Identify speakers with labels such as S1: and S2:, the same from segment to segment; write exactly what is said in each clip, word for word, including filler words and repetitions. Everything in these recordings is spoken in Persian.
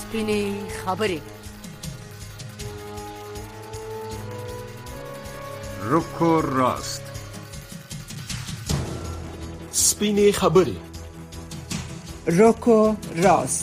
S1: سپینې خبرې.
S2: رکو راست.
S3: سپینې خبرې.
S4: رکو راست.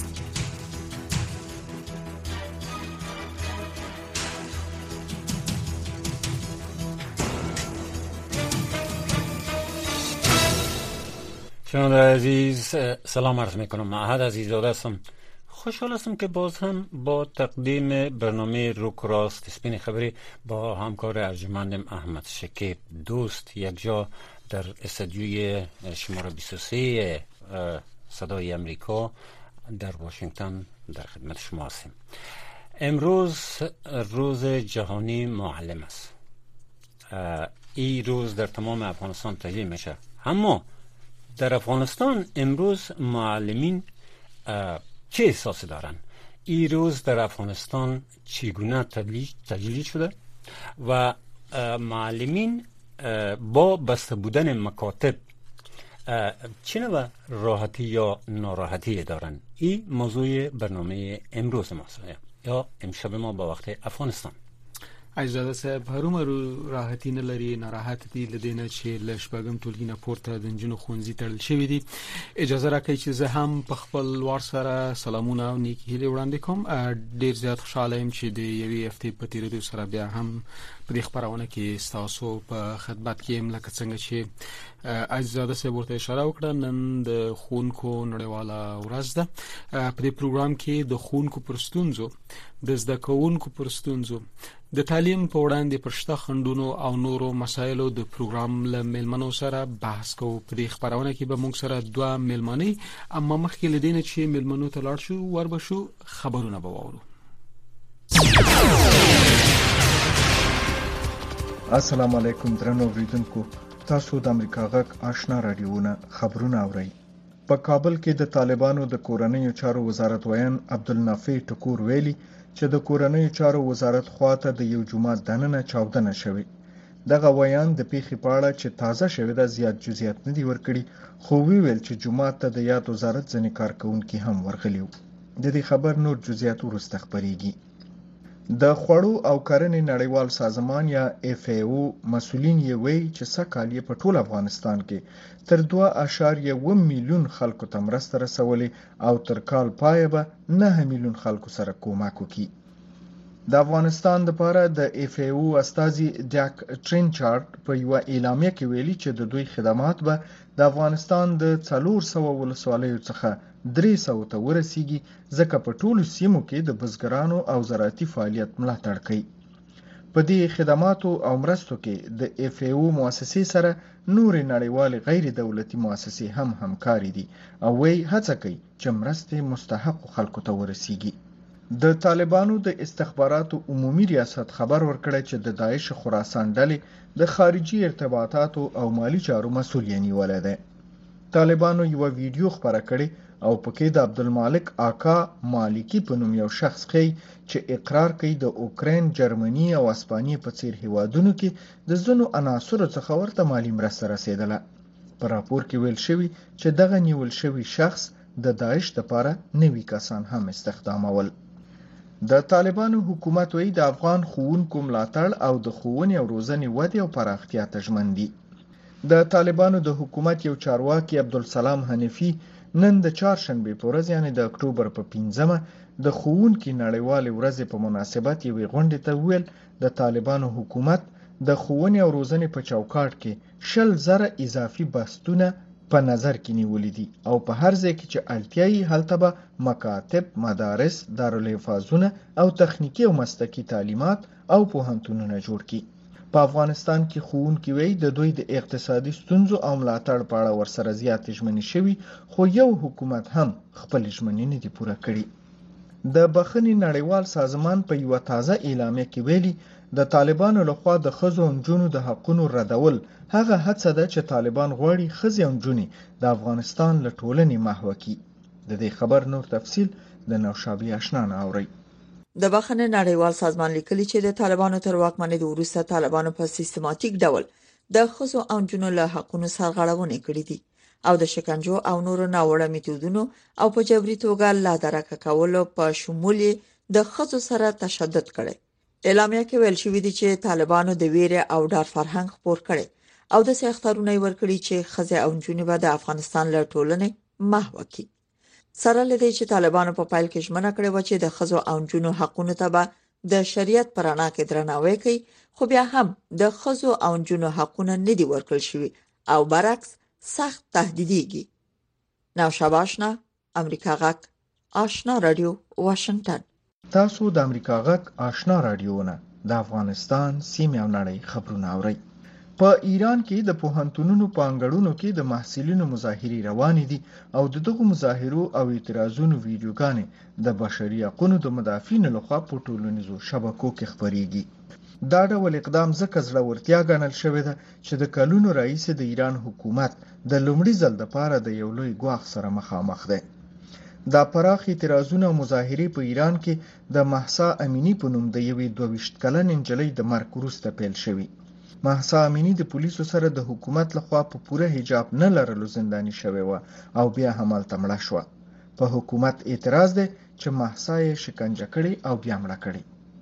S5: شنونده عزیز سلام عرض میکنم. احد عزیزاده هستم. خوشحال هستم که باز هم با تقدیم برنامه روک راست سپین خبری با همکار ارجمندم احمد شکیب دوست یک جا در استودیوی شماره بیست و سه صدای امریکا در واشنگتن در خدمت شما هستیم. امروز روز جهانی معلم است. این روز در تمام افغانستان تجلیل میشه، اما در افغانستان امروز معلمین چه احساسی دارن؟ این روز در افغانستان چگونه تجلیل شده و معلمین با بسته بودن مکاتب چه نوع راحتی یا ناراحتی دارن؟ این موضوع برنامه امروز ماست یا امشب ما با وقت افغانستان.
S6: اجازه صاحب هرومرو راحتی نه لري، ناراحت دي لدینه چې لشبګم ټولګي نه پورته د نجونو خونځي تړل شوی دي. اجازه راکړئ چې زه هم په خپل وار سره سلامونه او نیکی هیلې وړاندې کوم. ډیر زیات خوشاله یم چې د یوې هفتې په تیریدو سره بیا هم په دې خبرونه کې ستاسو په خدمت کې یم. لکه څنګه چې اجازه صاحب ورته اشاره وکړه، نن د ښوونکو نړیواله ورځ ده. په دې پروګرام کې د ښوونکو پر ستونزو، د زده کوونکو پر ستونزو، د تعلیم په وړاندې پر شته خنډونو او نورو مسایلو د پروګرام له مېلمنو سره بحث کوو. په دې خبرونه کې به موږ سره دوه مېلمنې، اما مخکې له دې نه چې مېلمنو ته لاړ شو ور به شو خبرونه به واورو.
S7: السلام علیکم درنو اوریدونکو، تاسو د امریکا غږ آشنا رادیوونه خبرونه اورئ. په کابل کې د طالبانو د کورنیو چارو وزارت ویان عبدالنافع ټکور ویلي چې د کورنیو چارو وزارت خواته د یو جمعه دننه چاودنه شوې. دغه ویان د پیښې په اړه چې تازه شوې ده زیات جزئیات نه دي ورکړي، خو ویل چې جمعه ته د یاد وزارت ځینې کارکونکي هم ورغلي وو. د دې خبر نور جزئیات وروسته خبرېږي. د خوړو او کرنې نړیوال سازمان یا اف ای او مسؤلین یې وایي چې سږ کال په ټول افغانستان کې تر دوه اعشاریه اووه میلیون خلکو ته مرسته رسولې او تر کال پای به نهه میلیون خلکو سره کومک وکړي. د افغانستان لپاره د اف ای او استازي ډاک ټرینچارډ په یو اعلامیه کې ویلي چې د دوی خدمات به د افغانستان د څلور سوه ولسوالیو څخه درې سوه ته ورسیږي، ځکه په ټولو سیمو کې د بزګرانو او زراعتي فعالیت ملاتړ کوي. په دې خدماتو او مرستو کې د اف ای او مؤسسې سره نورې نړیوالې غیر دولتي مؤسسې هم همکاري دي او وی هڅه کوي چې مرستې مستحقو خلکو ته ورسیږي. د طالبانو د استخباراتو عمومي ریاست خبر ورکړی چې د داعش خراسان ډلې د خارجي ارتباطاتو او مالی چارو مسؤل یې نیولی دی. طالبانو یو ویډیو خپره کړې او پکې د عبدالمالک آقا مالکی په نوم یو شخص ښیي چې اقرار کوي د اوکراین، جرمني او اسپانیې په څیر هیوادونو کې د ځینو عناصرو څخه ورته مالی مرسته رسیدله. په راپور کې ویل شوي چې دغه نیول شوي شخص د داعش لپاره نوي کسان هم استخدامول. د طالبانو حکومت وایي د افغان ښوونکو ملاتړ او د ښوونې او روزنې ودې او پراختیا ته ژمن دي. د طالبانو د حکومت یو چارواکي عبدالسلام حنفي نن د چهارشنبې په ورځ یعنې د اکتوبر په پنځمه د ښوونکي نړیوالې ورځې په مناسبت یوې غونډې ته وویل د طالبانو حکومت د ښوونې او روزنې په چوکاټ کې شل زره اضافي بستونه په نظر کې نیولې دي او په هر ځای کې چې اړتیا یې هلته به مکاتب، مدارس، دارالحفاظونه او تخنیکي او مسلکي تعلیمات او پوهنتونونه جوړ کړي. په افغانستان کې ښوونکي وایي د دوی د اقتصادي ستونزو او ملاتړ په اړه ورسره زیاتې ژمنې شوي، خو یو حکومت هم خپلې ژمنې نه دي پوره کړي. د بخښنې نړیوال سازمان په یوه تازه اعلامیه کې ویلي د طالبانو لخوا د ښځو او نجونو د حقونو ردول هغه هڅه ده چې طالبان غواړي ښځې او نجونې د افغانستان له ټولنې محوه کړي. د دې خبر نور تفصیل د نوشابې آشنا نه اوري.
S4: د بخښنې نړیوال سازمان لیکلي چې د طالبانو تر واکمنۍ وروسته طالبانو په سیستماتیک ډول د ښځو او نجونو له حقونو سرغړونې کړې دي. او د شکنجو او نورو ناوړه میتودونو او په جبري توګه لا درکه کولو په شمول د ښځو سره تشدد کړي. اعلامیه کې ویل شوی دی چې طالبانو د ویره او ډار فرهنګ خپور کړي او د سختارونو ورکړي چې ښځې او نجونې به د افغانستان له ټولنې محو کړي. سره لدی چې طالبانو په پایل کې ژمنه کړې و چې د ښځو او نجونو حقوقو ته به د شریعت پر رڼا کې درناوی کوي، خو بیا هم د ښځو او نجونو حقوق نه دي ورکړل شوي او برعکس سخت تهدیدېږي. نو شاباشنا امریکا غک آشنا رادیو واشنگټن.
S7: تاسو د امریکا غک آشنا رادیو نه د افغانستان سیمه او نړۍ خبرونه اورئ. په ایران کې د پوهنتونونو په انګړونو کې د محصلینو مظاهرې روانې دي او د دغو مظاهرو او اعتراضونو ویډیوګانې د بشري حقوقو د مدافعینو لخوا په ټولنیزو شبکو کې خپرېږي. دا ډول اقدام ځکه زړورتیا ګڼل شوې ده چې د کلونو راهیسې د ایران حکومت د لومړي ځل لپاره د یو لوی ګواښ سره مخامخ دی. دا پراخ اعتراضونه او مظاهرې په ایران کې د مهسا امینی په نوم د یوې دوه ویشت کلنې نجلۍ د مرګ وروسته پیل شوي. مهسا امینی د پولیسو سره د حکومت لخوا په پوره حجاب نه لرلو زنداني شوې وه او بیا همالته مړه شوه. په حکومت اعتراض دی چې مهسا یې شکنجه کړې او بیا مړه کړې.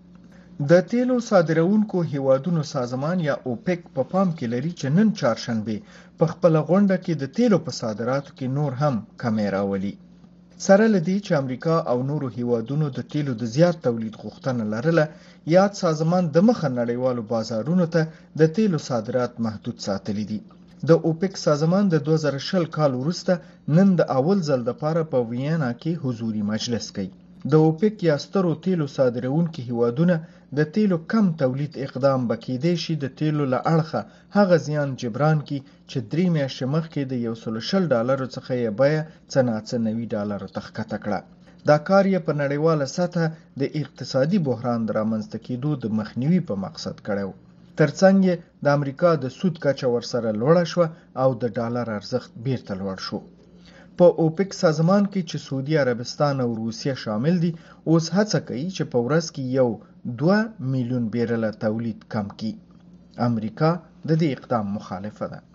S7: د تیلو صادروونکو هیوادونو سازمان یا اوپک په پا پام کې لري چې نن چهارشنبه په خپله غونډه کې د تیلو په صادراتو کې نور هم کمی راولي. سره لدی چې امریکا او نورو هیوادونو د تیلو د زیات تولید غوښتنه لرله، یاد سازمان د مخه نړیوالو بازارونو ته د تیلو صادرات محدود ساتلی دي. د اوپک سازمان د دوه زره شل کال وروسته نن د اول ځل لپاره په وینا کې حضوري مجلس کوي. د اوپک یا سترو تیلو صادروونکو هیوادونه د تیلو کم تولید اقدام بکیدې شي د تیلو له اړخه هغه زیان جبران کی چې درې میاشتې مخکې د یو سل شل ډالرو څخه یې بیه څه ناڅه نوي ډالرو ته ښکته کړه. دا کار یې په نړیواله سطحه د اقتصادي بحران د رامنځته کېدو د مخنیوي په مقصد کړی و. ترڅنګ یې د امریکا د سود کچه ورسره لوړه شوه او د ډالر ارزښت بیرته لوړ شو. په اوپک سازمان کې چې سعودي عربستان او روسیه شامل دي اوس هڅه کوي چې په ورځ کې یو دوه میلیون بیرله تولید کم کړي. امریکا د دې اقدام مخالفه ده.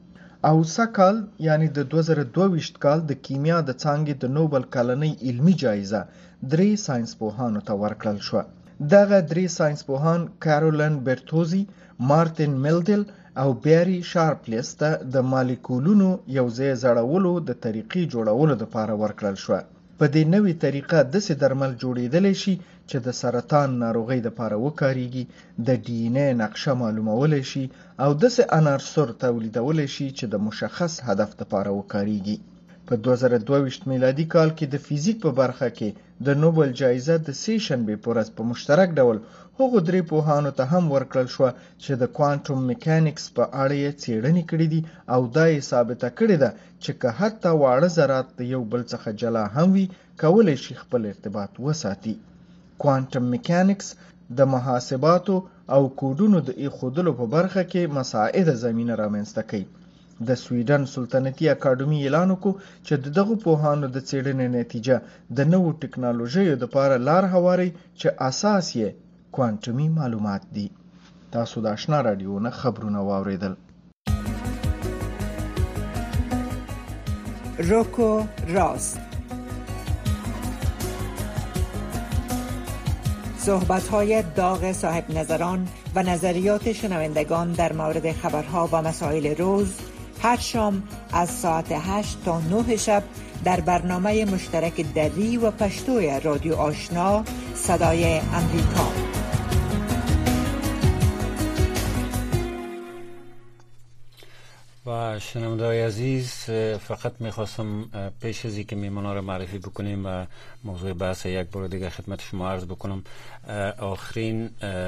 S7: او سکال یعنی د دوه زره دوه ویشت کال د کیمیا د څانګې د نوبل کلنۍ علمي جایزه درې ساينس پوهانو ته ورکړل شوه. دغه درې ساينس پوهان کارولین برتوزی، مارتین میلډل او بیری شارپلیس ته د مالیکولونو یو ځای زړولو د طریقې جوړولو لپاره ورکړل شوه. په دې نوې طریقه داسې درمل جوړېدلی شي چې د سرطان ناروغۍ لپاره وکارېږي، د ډي ان اے نقشه معلومولی شي او داسې عناصر تولیدولی شي چې د مشخص هدف لپاره وکارېږي. په دوه زره دوه ویشت میلادي کال کې د فزیک په برخه کې د نوبل جایزه د سې شنبې په ورځ په مشترک ډول هغو درې پوهانو ته هم ورکړل شوه چې د کوانټم میکانیکس په اړه یې څېړنې کړې دي او دا یې ثابته کړې ده چې که حتی واړه ذرات د یو بل څخه جلا هم وي کولی شي خپل ارتباط وساتي. کوانټم میکانیکس د محاسباتو او کوډونو د ایښودلو په برخه کې مساعده زمینه رامنځته کوي. د سویډن سلطنتي اکاډمي اعلان وکړ چې دغه پوهانو د څېړنې نتیجه د نوو ټکنالوژیو لپاره لار هواري چې اساس یې کوانټمي معلومات دي. تاسو د آشنا رادیو نه خبرونه واوریدل.
S1: روکو راست، صحبت‌های داغ صاحب نظران و نظریات شنوندگان در مورد خبرها و مسائل روز هر شام از ساعت هشت تا نه شب در برنامه مشترک دری و پشتوی رادیو آشنا صدای امریکا.
S5: و شنونده‌های عزیز، فقط میخواستم پیش از اینکه میمونا رو معرفی بکنیم و موضوع بحث یک بار دیگه خدمت شما عرض بکنم آخرین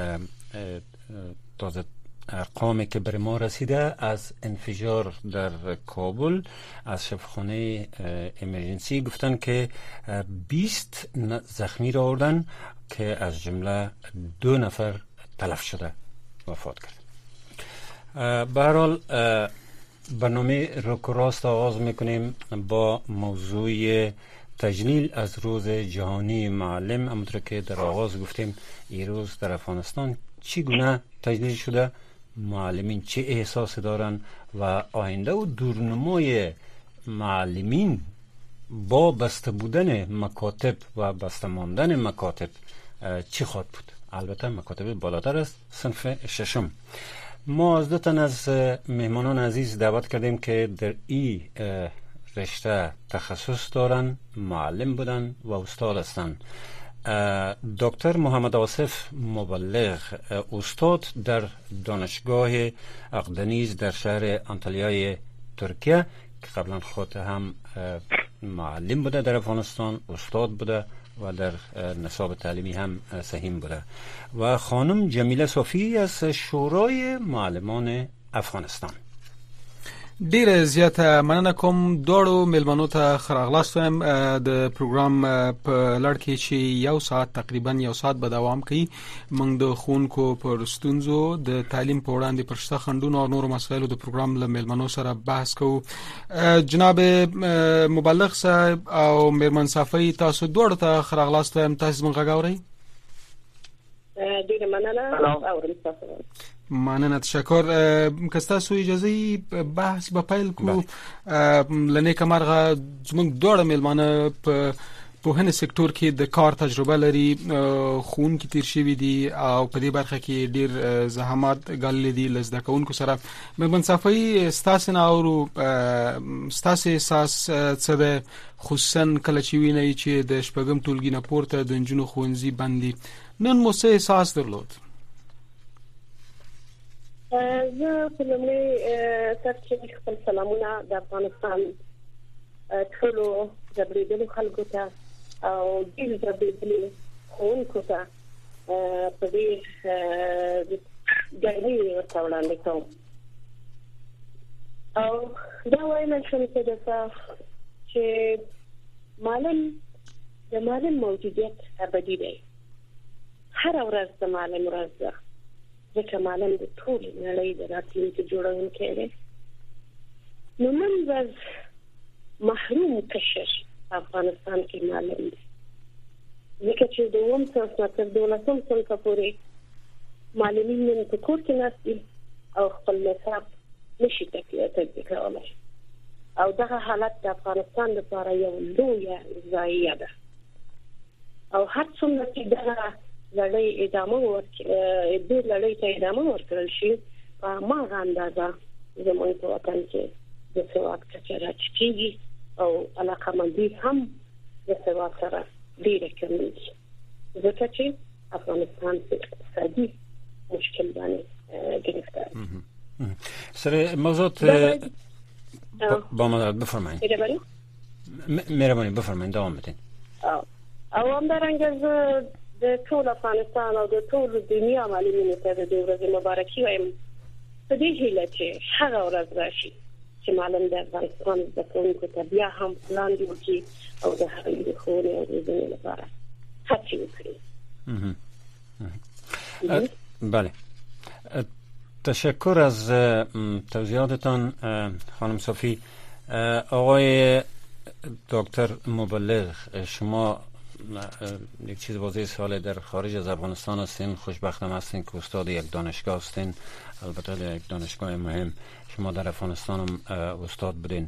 S5: تازه ارقامی که بر ما رسیده از انفجار در کابل از شفاخانه امرجنسی گفتن که بیست زخمی را آوردن که از جمله دو نفر تلف شده وفات کرد. به هر حال برنامه روکو راست آغاز میکنیم با موضوع تجلیل از روز جهانی معلم. همونطور که در آغاز گفتیم این روز در افغانستان چگونه تجلیل شده، معلمین چه احساسی دارن و آینده و دورنمای معلمین با بسته بودن مکاتب و بسته ماندن مکاتب چی خواهد بود؟ البته مکاتب بالاتر است، صنف ششم. ما از دو تن از مهمانان عزیز دعوت کردیم که در این رشته تخصص دارن، معلم بودن و استاد هستن. دکتر محمد آصف مبلغ، استاد در دانشگاه اقدنیز در شهر آنتالیای ترکیه که قبلا خود هم معلم بوده در افغانستان، استاد بوده و در نصاب تعلیمی هم سهیم بوده، و خانم جمیله صافی از شورای معلمان افغانستان.
S6: ډیر زیات مننه کوم دوړو ملمنو ته خراغلاست وایم. د پروګرام په لړ کې چې یو ساعت تقریبا یو ساعت به دوام کوي، موږ د ښوونکو پر ستونزو، د تعلیم په وړاندې پر شته خنډونو او نورو مسایلو د پروګرام له ملمنو سره بحث کوو. جناب مبلغ صاحب او میرمن صافی، تاسو دوړو ته خراغلاست وایم. تاسو موږ غاورئ؟
S8: ډیر مننه او تاسو
S6: مننه، تشکر. که تاسو اجازه بحث به پیل کو، لنیک مرغه زموږ دوړه ملمانه په پوهنې سکتور کې د کار تجربه لري، ښوونکي تیر شوي دي او په دې برخه کې ډیر زحمات ګاللي دي له زده کوونکو سره. میرمن صافی، ستاسو نه اورو، ستاسو احساس څه دی، خصوصا کله چې وینئ چې د شپږم ټولګي نه پورته د نجونو ښوونځي بند دي، نن مو څه احساس درلود؟
S8: زه په لومړي سر کې خپل سلامونه د افغانستان ټولو ځبرېدلو خلکو ته او ډېر ځبرېدلو ښوونکو ته په دې ګرمۍ ورته وړاندې کوم. او دا وایم شم چې معلم د معلم موجودیت ابدي دی. هر ورځ د معلم ورځ ده، ځکه معلم د ټول نړۍ د راتلونکي جوړونکی دی. نو نن ورځ محروم کشر افغانستان کې معلم دی، ځکه چې د اووم صنف نه تر دولسم صنفه پورې معلمین نن په کور کې ناست دي او خپل نصاب نشي تطبیق کولی. او دغه حالت د افغانستان لپاره یو لویه ضایعه ده. او هر څومره چې دغه لړۍ ادامه ورکړي، د لړۍ ته ادامه ورکړل شي، په هماغه اندازه زموږ په وطن کې د سواد کچه راټیټېږي او علاقمندي هم د سواد سره ډېره کمېږي، ځکه چې افغانستان په اقتصادي مشکل باندې گرفتار دی.
S5: سر موضوعات با ما بفرمایید. مهربانی بفرمایید، دوام بدین.
S8: او همدارنګه زه د ټول افغانستان او د ټول دنیا معلمینو ته د دې ورځې مبارکي وایم په دې هیله چې هغه ورځ راشي چې معلم د افغانستان د کوونکو ته بیا هم پلان جوړ کړي او د هغوی د ښوونې او روزنې لپاره هڅې وکړي.
S5: بله، تشکر از توضیحاتتان خانم صافی. آقای دکتر مبلغ، شما یک چیز واضح سال در خارج از افغانستان هستین، خوشبختم هستین که استاد یک دانشگاه هستین، البته یک دانشگاه مهم. شما در افغانستان هم استاد بودین.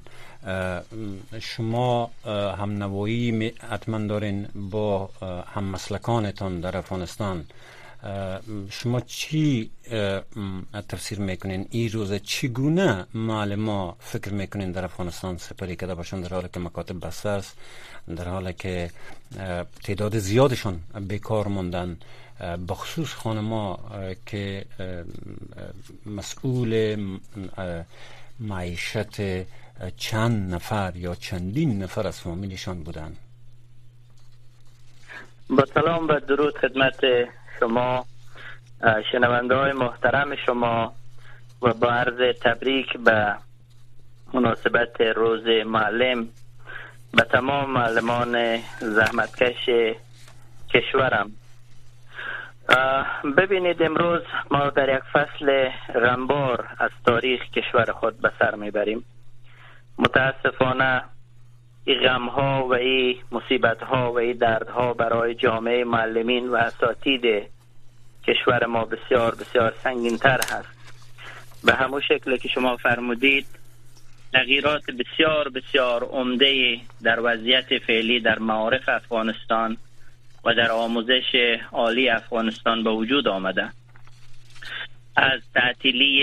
S5: شما هم نوایی حتما دارین با هم مسلکانتان در افغانستان. شما چی تفسیر میکنین این روز، چگونه معلمان فکر میکنین در افغانستان سپری کرده باشن در حالی که مکاتب بسته است، در حالی که تعداد زیادشان بیکار ماندن، بخصوص خانما که مسئول معیشت چند نفر یا چندین نفر از فامیلشان بودن؟
S9: با سلام و درود خدمت شما شنونده های محترم شما و با عرض تبریک به مناسبت روز معلم به تمام معلمان زحمتکش کشورم. ببینید، امروز ما در یک فصل غمبار از تاریخ کشور خود به سر میبریم. متاسفانه این غمها و این مصیبتها و این دردها برای جامعه معلمین و اساتید کشور ما بسیار بسیار سنگین‌تر هست. به همون شکل که شما فرمودید، تغییرات بسیار بسیار عمده در وضعیت فعلی در معارف افغانستان و در آموزش عالی افغانستان به وجود آمده. از تعطیلی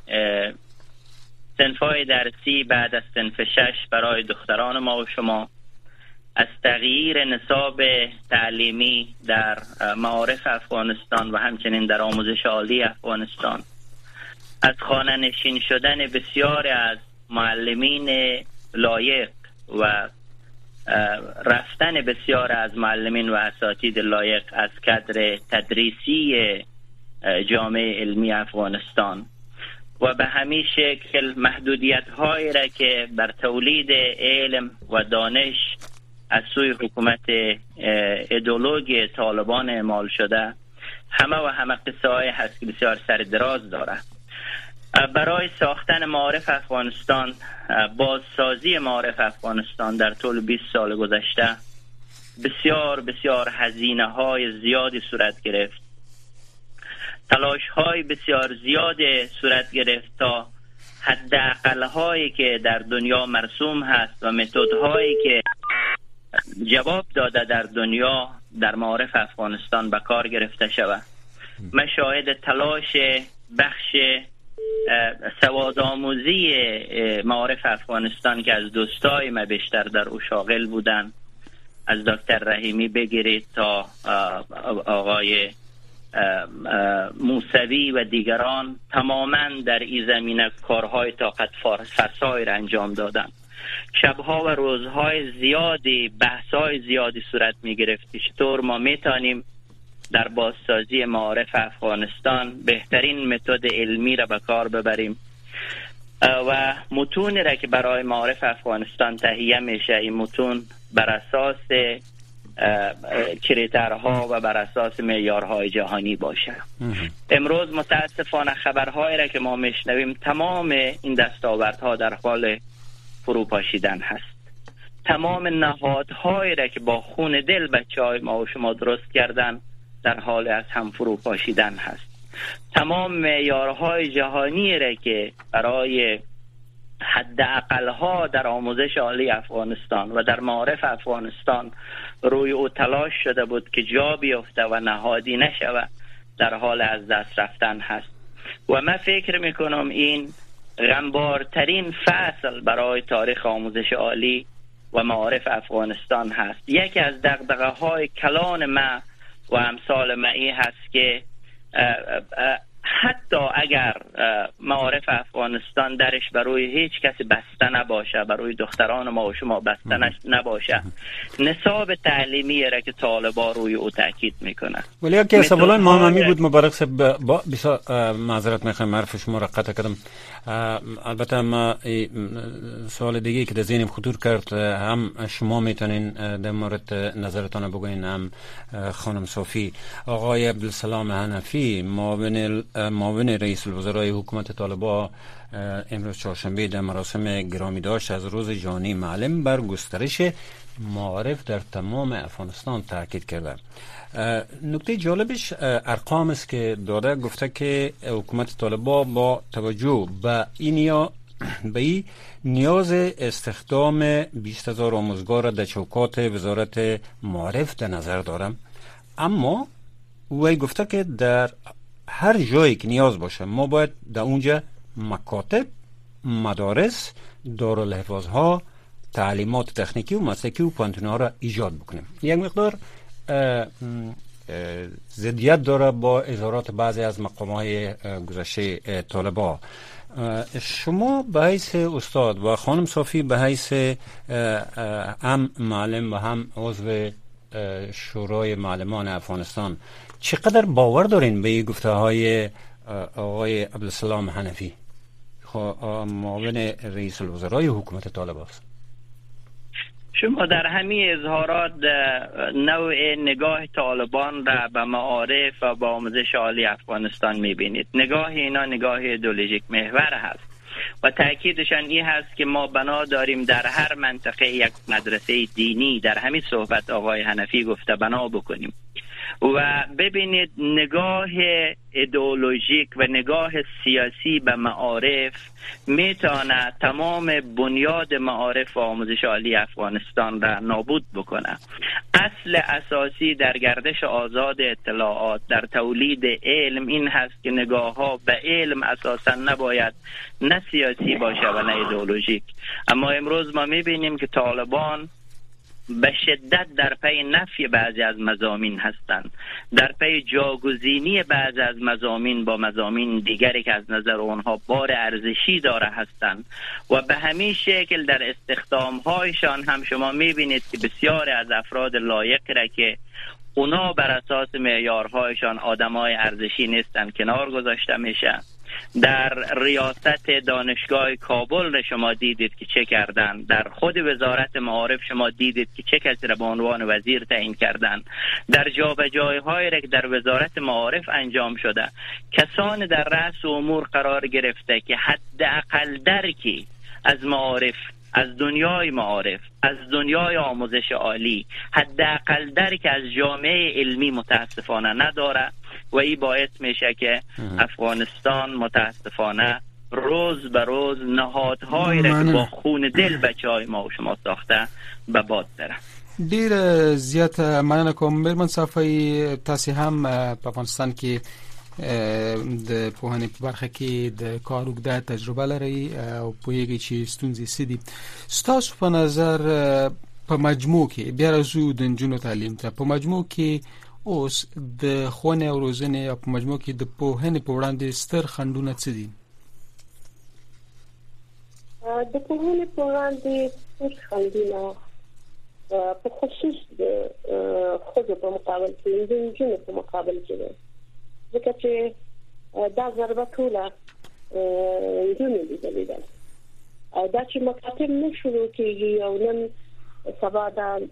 S9: صنف‌های درسی بعد از صنف شش برای دختران ما و شما، از تغییر نصاب تعلیمی در معارف افغانستان و همچنین در آموزش عالی افغانستان، از خانه نشین شدن بسیار از معلمین لایق و رفتن بسیار از معلمین و اساتید لایق از کادر تدریسی جامعه علمی افغانستان و به همین شکل محدودیت هایی را که بر تولید علم و دانش از سوی حکومت ایدئولوژی طالبان اعمال شده، همه و همه قصه های هست که بسیار سر دراز داره. برای ساختن معارف افغانستان، بازسازی معارف افغانستان در طول بیست سال گذشته بسیار بسیار هزینه های زیادی صورت گرفت، تلاش های بسیار زیاد صورت گرفت تا حداقل هایی که در دنیا مرسوم هست و متد هایی که جواب داده در دنیا در معارف افغانستان به کار گرفته شود. من شاهد تلاش بخش سوادآموزی معارف افغانستان که از دوستای ما بیشتر در او شاغل بودن، از دکتر رحیمی بگیرید تا آقای موسوی و دیگران، تماما در این زمینه کارهای طاقت فرسای را انجام دادن. شبها و روزهای زیادی بحث‌های زیادی صورت می گرفت چطور ما میتونیم در بازسازی معارف افغانستان بهترین متد علمی را به کار ببریم و متون را که برای معارف افغانستان تهیه میشه این متون بر اساس کریترها و بر اساس معیارهای جهانی باشه. امروز متاسفانه خبرهایی را که ما میشنویم تمام این دستاوردها در حال فروپاشیدن هست. تمام نهادهایی را که با خون دل بچهای ما و شما درست کردن در حال از هم فروپاشیدن هست. تمام معیارهای جهانی را که برای حداقل‌ها در آموزش عالی افغانستان و در معارف افغانستان روی او تلاش شده بود که جا بیفته و نهادی نشود، در حال از دست رفتن هست. و من فکر میکنم این غمبارترین فصل برای تاریخ آموزش عالی و معارف افغانستان هست. یکی از دغدغه‌های کلان ما و امثال معی هست که حتی اگر معارف افغانستان درش برای هیچ کسی بسته نباشه، برای دختران ما و شما بسته نباشه، نصاب تعلیمی را که طالبان روی او تاکید میکنه.
S5: ولی یکی سوالان مهمی بود مبارک صاحب، با بسیار معذرت میخوام حرف شما را قطع کردم. البته ما سوال دیگه که در ذهنم خطور کرد، هم شما میتونین در مورد نظرتان بگوین، هم خانم صافی. آقای عبدالسلام حنفی معاون معاون رئیس الوزرای حکومت طالبان امروز چهارشنبه در مراسم گرامی داشت از روز جهانی معلم بر گسترش معارف در تمام افغانستان تاکید کرده. نکته جالبش ارقام است که داده، گفته که حکومت طالبان با توجه به این یا به این نیاز استخدام بیست هزار آموزگار در چوکات وزارت معارف در نظر دارم، اما او گفته که در هر جایی که نیاز باشه ما باید در اونجا مکاتب، مدارس، دارالحفاظها، تعلیمات تکنیکی و مسلکی و پانتونها را ایجاد بکنیم. یک مقدار ضدیت داره با اظهارات بعضی از مقامهای گذشته طالبان. شما به حیث استاد و خانم صافی به حیث هم معلم و هم عضو شورای معلمان افغانستان چقدر باور دارین به گفته های آقای عبدالسلام حنفی، معاون رئیس الوزرای حکومت طالبان است؟
S9: شما در همین اظهارات نوع نگاه طالبان را به معارف و به آموزش عالی افغانستان میبینید. نگاه اینا نگاه ایدئولوژیک محور هست و تأکیدشان این هست که ما بنا داریم در هر منطقه یک مدرسه دینی، در همین صحبت آقای حنفی گفته، بنا بکنیم. و ببینید نگاه ایدئولوژیک و نگاه سیاسی به معارف میتونه تمام بنیاد معارف و آموزش عالی افغانستان را نابود بکنه. اصل اساسی در گردش آزاد اطلاعات، در تولید علم این هست که نگاه ها به علم اساسا نباید نه سیاسی باشه و نه ایدئولوژیک. اما امروز ما میبینیم که طالبان به شدت در پی نفی بعضی از مضامین هستند، در پی جاگزینی بعضی از مضامین با مضامین دیگری که از نظر اونها بار ارزشی داره هستند و به همین شکل در استخدام‌هایشان هم شما می‌بینید که بسیاری از افراد لایق را که اونا بر اساس معیارهایشان آدمای ارزشی نیستند کنار گذاشته میشه. در ریاست دانشگاه کابل را شما دیدید که چه کردن، در خود وزارت معارف شما دیدید که چه کسی را به عنوان وزیر تعیین کردن، در جابجایی‌هایی را که در وزارت معارف انجام شده کسان در رأس امور قرار گرفته که حداقل درکی از معارف، از دنیای معارف، از دنیای آموزش عالی، حداقل درک از جامعه علمی متاسفانه نداره و این باعث میشه که افغانستان متاسفانه روز به روز نهادهایی را که با خون دل بچهای ما و شما ساخته به باد داره.
S6: ډیر زیات مننه کوم میرمن صافی. تاسو هم په افغانستان کې د پوهنې په برخه کې د کار اوږده تجربه لري او پوهیږئ چې ستونزې څه دي. ستاسو په نظر په مجموع کې بیا راځو د نجونو تعلیم ته، په مجموع کې اوس د ښوونې او روزنې او په مجموع کې د پوهنې په وړاندې ستر خنډونه څه دي؟
S8: د پوهنې په وړاندې ستر خنډونه په خصوص د ښځو په مقابل کې د نجونو په مقابل کې دي، ځکه چې دا ضربه ټوله نجونو لیدلې ده او دا چې مکاتب نه شروع کېږي او نن سبا دا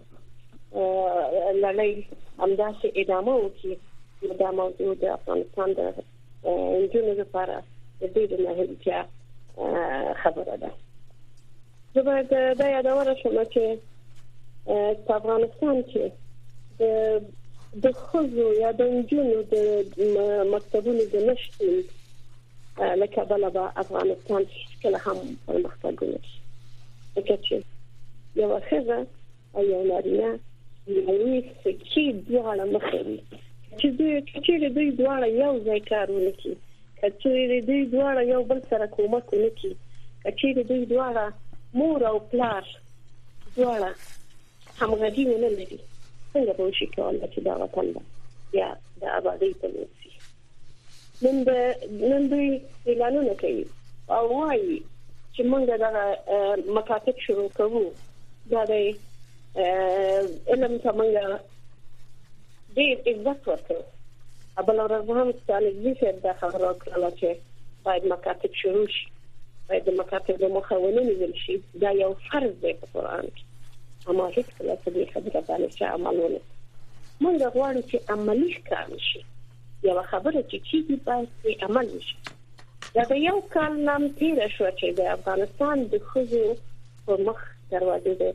S8: لړۍ همداسې ادامه وکړي، دا موضوع د افغانستان د نجونو لپاره د ډېرې مهمتیا خبره ده. زه باید دا یادونه شم چې په افغانستان کې د د ښځو یا د نجونو د مکتبونو د نشتون له کبله به افغانستان هیڅکله هم پرمختګ ونه کړي، ځکه چې یوه ښځه او یو نارینه یوې سکې دواړه مخې وي، چې دوی چېرې دوی دواړه یو ځای کار ونه کړي، که چېرې دوی دواړه یو بل سره کومک ونه کړي، که چېرې دوی دواړه مور او پلار دواړه همغږي ونه لري، څنګه به وشي کولی چې دا وطن به یا د ابادۍ ته ورسي. نن نن دوی اعلانونه کوي او وایي چې موږ دغه مکاتب شروع کوو، دا د علم ته موږ ډېر عزت ورکوو. بله ورځ هم ستانکزي صاحب دا خبره وکړله چې باید مکاتب شروع شي، باید د مکاتب موخه ونه نیول شي، دا یو فرض دی په قرآن کې، اما هیڅکله په دې خبره باندې چې عمل ونه کړي. موږ غواړو چې عملي ښکار شي، یوه خبره چې کېږي باید پرې عمل وشي. دا د یو کال نه هم تېره شوه چې د افغانستان د ښځو په مخ دروازې د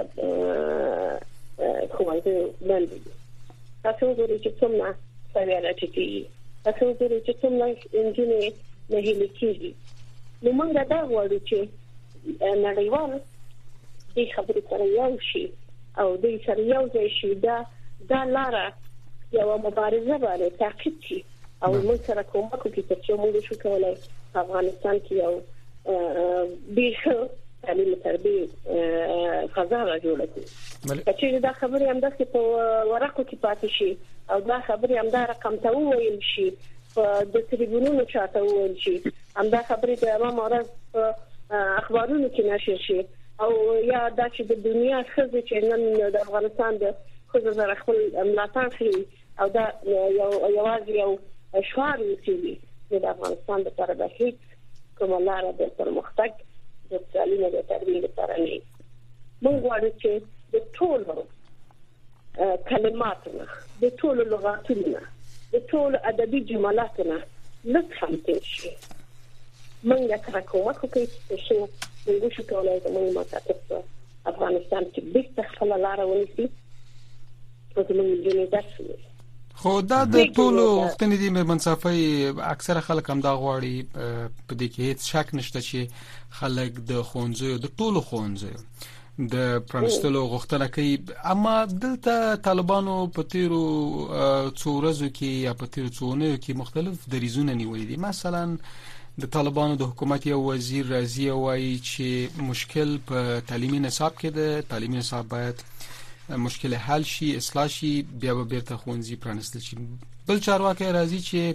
S8: ښوونځیو بندې دي. تاسو وګورئ چې څومره سویه راټیټېږي، تاسو وګورئ چې څومره نجونې نهیلې کېږي. نو موږ دا غواړو چې نړیوال دې خبرې سره یو شي او دې سره یو ځای شي، دا دا لاره یوه مبارزه باندې تعقیب شي او موږ سره کومک وکړي تر څو موږ شو کولی په افغانستان کې یو ډېر ښه تعلیم تربیې فضا را جوړه کړو. که چېرې دا خبرې همداسې په ورقو کې پاتې شي او دا خبرې همدا رقم ته وویل شي، په د تریبونونو چاته وویل شي، همدا خبرې د یوه ورځ په اخبارونو کې نشر شي، او یا دا چې د دنیا ښځې چې نن د افغانستان د ښځو سره خپل ملاتړ ښیي او دا یوازې یو شعار وسیږي، نو د افغانستان لپاره به هیڅ کومه لاره د پرمختګ د تعلیم او د تربیې لپاره نه وي. موږ غواړو چې د ټولو کلماتو نه، د ټولو لغاتونو نه، د ټولو ادبي جملاتو نه لږ هم تېر شي. موږ سره کومک وکړئ تر څو موږ وشو کولی زموږ مکاتب په افغانستان کې بېرته خپله لاره ونیسي او زموږ نجونې درس ووایي.
S6: خو دا د ټولو وختنې د منصفي اکثره خلک هم دا غواړي په دې کې هیڅ شک نشته چې خلک د خونځو د ټولو خونځو د پرانستلو غوښتنه کوي، اما دلته طالبانو په تیرو څو ورځو کې یا په تیرو څو اونیو کې مختلف دریځونه نیولي دي. مثلا د طالبانو د حکومت یو وزیر راضي وایي چې مشکل په تعلیمي نصاب کې ده، تعلیمي نصاب باید مشکل حل شي، اصلاح شي، بیا به بیرته ښوونځي پرانستل شي. بل چارواکی راځي چې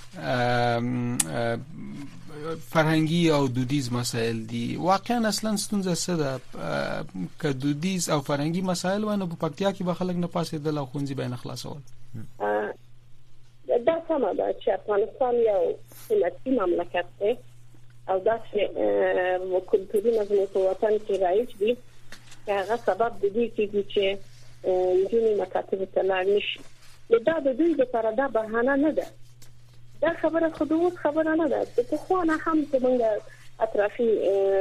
S6: فرهنګي او دودیز مسائل دي. واقعا اصلا ستونزه څه ده؟ که دودیز او فرهنګي مسائل ونه په پکتیا کې به خلک نه پاسېدل او ښوونځي به نه خلاصول.
S8: دا سمه ده چې افغانستان یو سنتي مملکت دی او داسې کلتوري نظم په وطن کې رایج دي چې هغه سبب د دې کېږي چې نجونې مکاتبو ته لاړ نشي. دا د دوی لپاره دا بهانه نه ده. دا خبره خو د اوس خبره نه ده. په خو نه هم زموږ اطرافي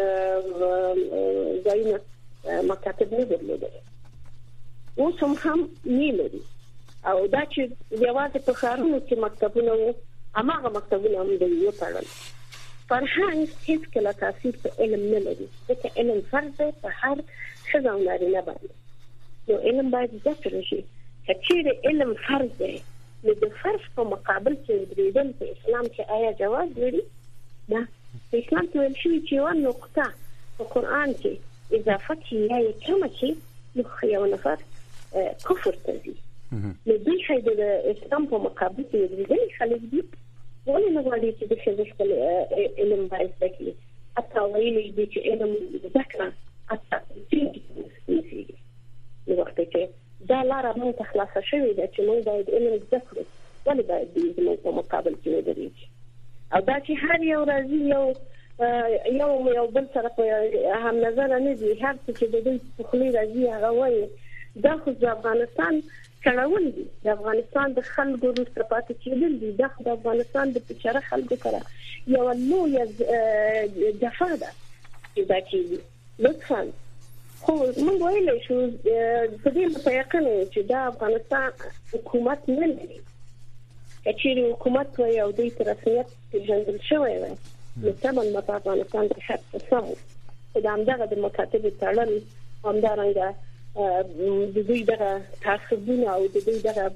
S8: ځایونه مکاتب نه درلودل، اوس هم هم نه لري. او دا چې یوازې په ښارونو کې مکتبونه وو، هماغه مکتبونه هم د یو تړل. فرهنګ هیڅ کله تاثیر په علم نه لري، ځکه علم فرض دی په هر ښځه او نارینه باندې. نو علم باید زده کړل شي. که چیرې علم فرض دی نو د فرض په مقابل کې ودرېدل په اسلام کې آیا جواز لري؟ نه. په اسلام کې ویل شوي چې یوه نقطه په قرآن کې اضافه کړي یا یې کمه کړي نو یو نفر کفر ته ځي. نو دوی ښایي د اسلام په مقابل کې ودرېدلي خلک دي. ولې نه غواړي چې د ښځې خپل علم باید زده کړي؟ حتی ویلي دي چې علم زده کړه حتی دین کې نسېږي. نو وخت کې دا لاره موږ ته خلاصه شوې ده چې موږ باید علم زده کړو. ولې باید دوی زموږ په مقابل کې ودرېږي؟ او دا چې هر یو راځي یو یو یو بل سره په هم نظره نه دي، هر څه چې د دوی په خولې راځي هغه وایي. دا خو د افغانستان کړهول دي، د افغانستان د خلکو وروسته پاتې کېدل دي. دا خو د افغانستان د بیچاره خلکو سره یوه لویه جفا ده چې دا کېږي. لطفا خو موږ ویلی شو په دې متیقن یو چې دا افغانستان حکومت نه لري. که چیرې حکومت وای او دوی په رسمیت پېژندل شوی وای نو طبعا به په افغانستان کې هر څه سم وو. خو د همدغه د مکاتبو تړل، همدارنګه د دوی دغه تعصبونه او د دوی دغه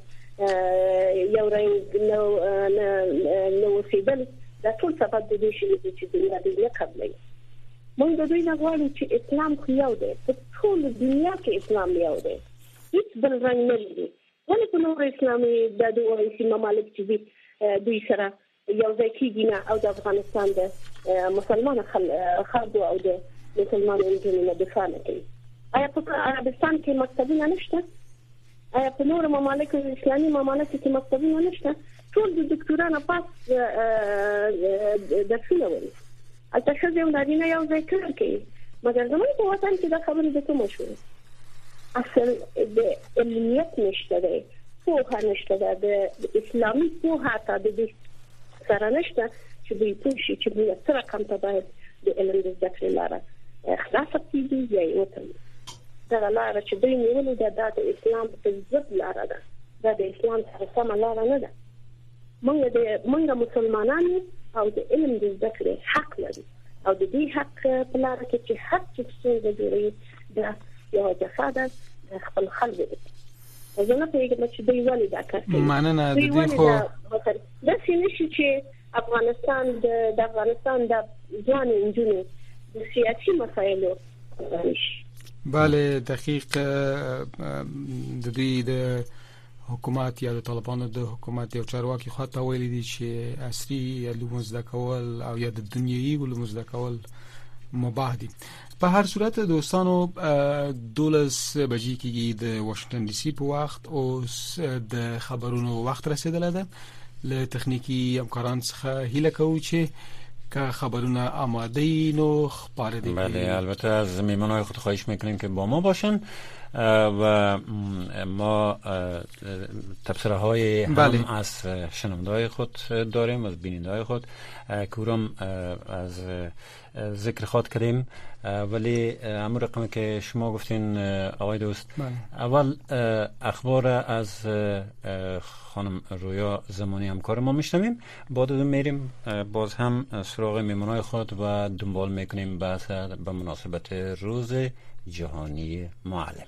S8: یو رنګ نه اوسېدل، دا ټول سبب د دې شوي دي چې دوی دوی نه قبلوي. موږ د دوی نه غواړو چې اسلام خو یو دی، په ټول دنیا کې اسلام یو دی، هیڅ بل رنګ نه لري. ولې په نورو اسلامي د دوی سیمه ممالک چې دي دوی سره یو ځای کېږي نه او د افغانستان د مسلمانو خلکو او د مسلمانو نجونو نه دفاع نه کوي؟ آیا په عربستان کې مکتبونه نشته؟ آیا په نورو ممالکو اسلامي ممالکو کې مکتبونه نشته؟ ټول د دکتورا نه پاس درسونه وایي. هلته ښځې او نارینه یو ځای کار کوي. مګر زموږ په وطن کې دا خبرې د کومه شوې؟ اصل د علمیت نشته دی، پوهه نشته ده، د اسلامي پوهه حتی د دې سره نشته چې دوی پوه شي چې موږ څه رقم ته باید د علم د زده کړې لاره خلاصه کړي یا یې وتړو. دغه لاره چې دوی نیولې ده دا د اسلام په ضد لاره ده، دا د اسلام سره سمه لاره نه ده. موږ مسلمانان او د علم د زده کړې حق لري او د دې حق په لاره کې چې هر څوک ستونزه جوړوي دا یوه جفا ده د خپل خلکو ده. زه نه پوهېږم چې دوی ولې دا کار کوي.
S6: مننه. د دې خو
S8: داسې نشي چې افغانستان د افغانستان د ځوانو نجونو د سیاسي مسایلو نشي.
S6: بله دقیق د دوی د حکومت یا د طالبانو د حکومت یو چارواکي خواته ویلي دي چې عصري علوم زده کول او یا د دنیوي علوم زده کول مباح دي. په هر صورت دوستانو دولس بجې کېږي د واشنگټن ډي سي په وخت اوس د خبرونو وخت رسیدلی ده. له تخنیکی همکاران څخه هیله کوو چې که خبرونه آماده ای نو خبر دیگه.
S5: بله البته از میمانهای خود خواهش میکنیم که با ما باشن و ما تبصره های هم بله. از شنونده های خود داریم، از بیننده های خود کورم از ذکر خود کردیم ولی همون رقمی که شما گفتین آقای دوست، اول اخبار از خانم رویا زمانی همکار ما میشنویم، بعد میریم باز هم سراغ میمونای خود و دنبال میکنیم بحث به مناسبت روز جهانی معلم.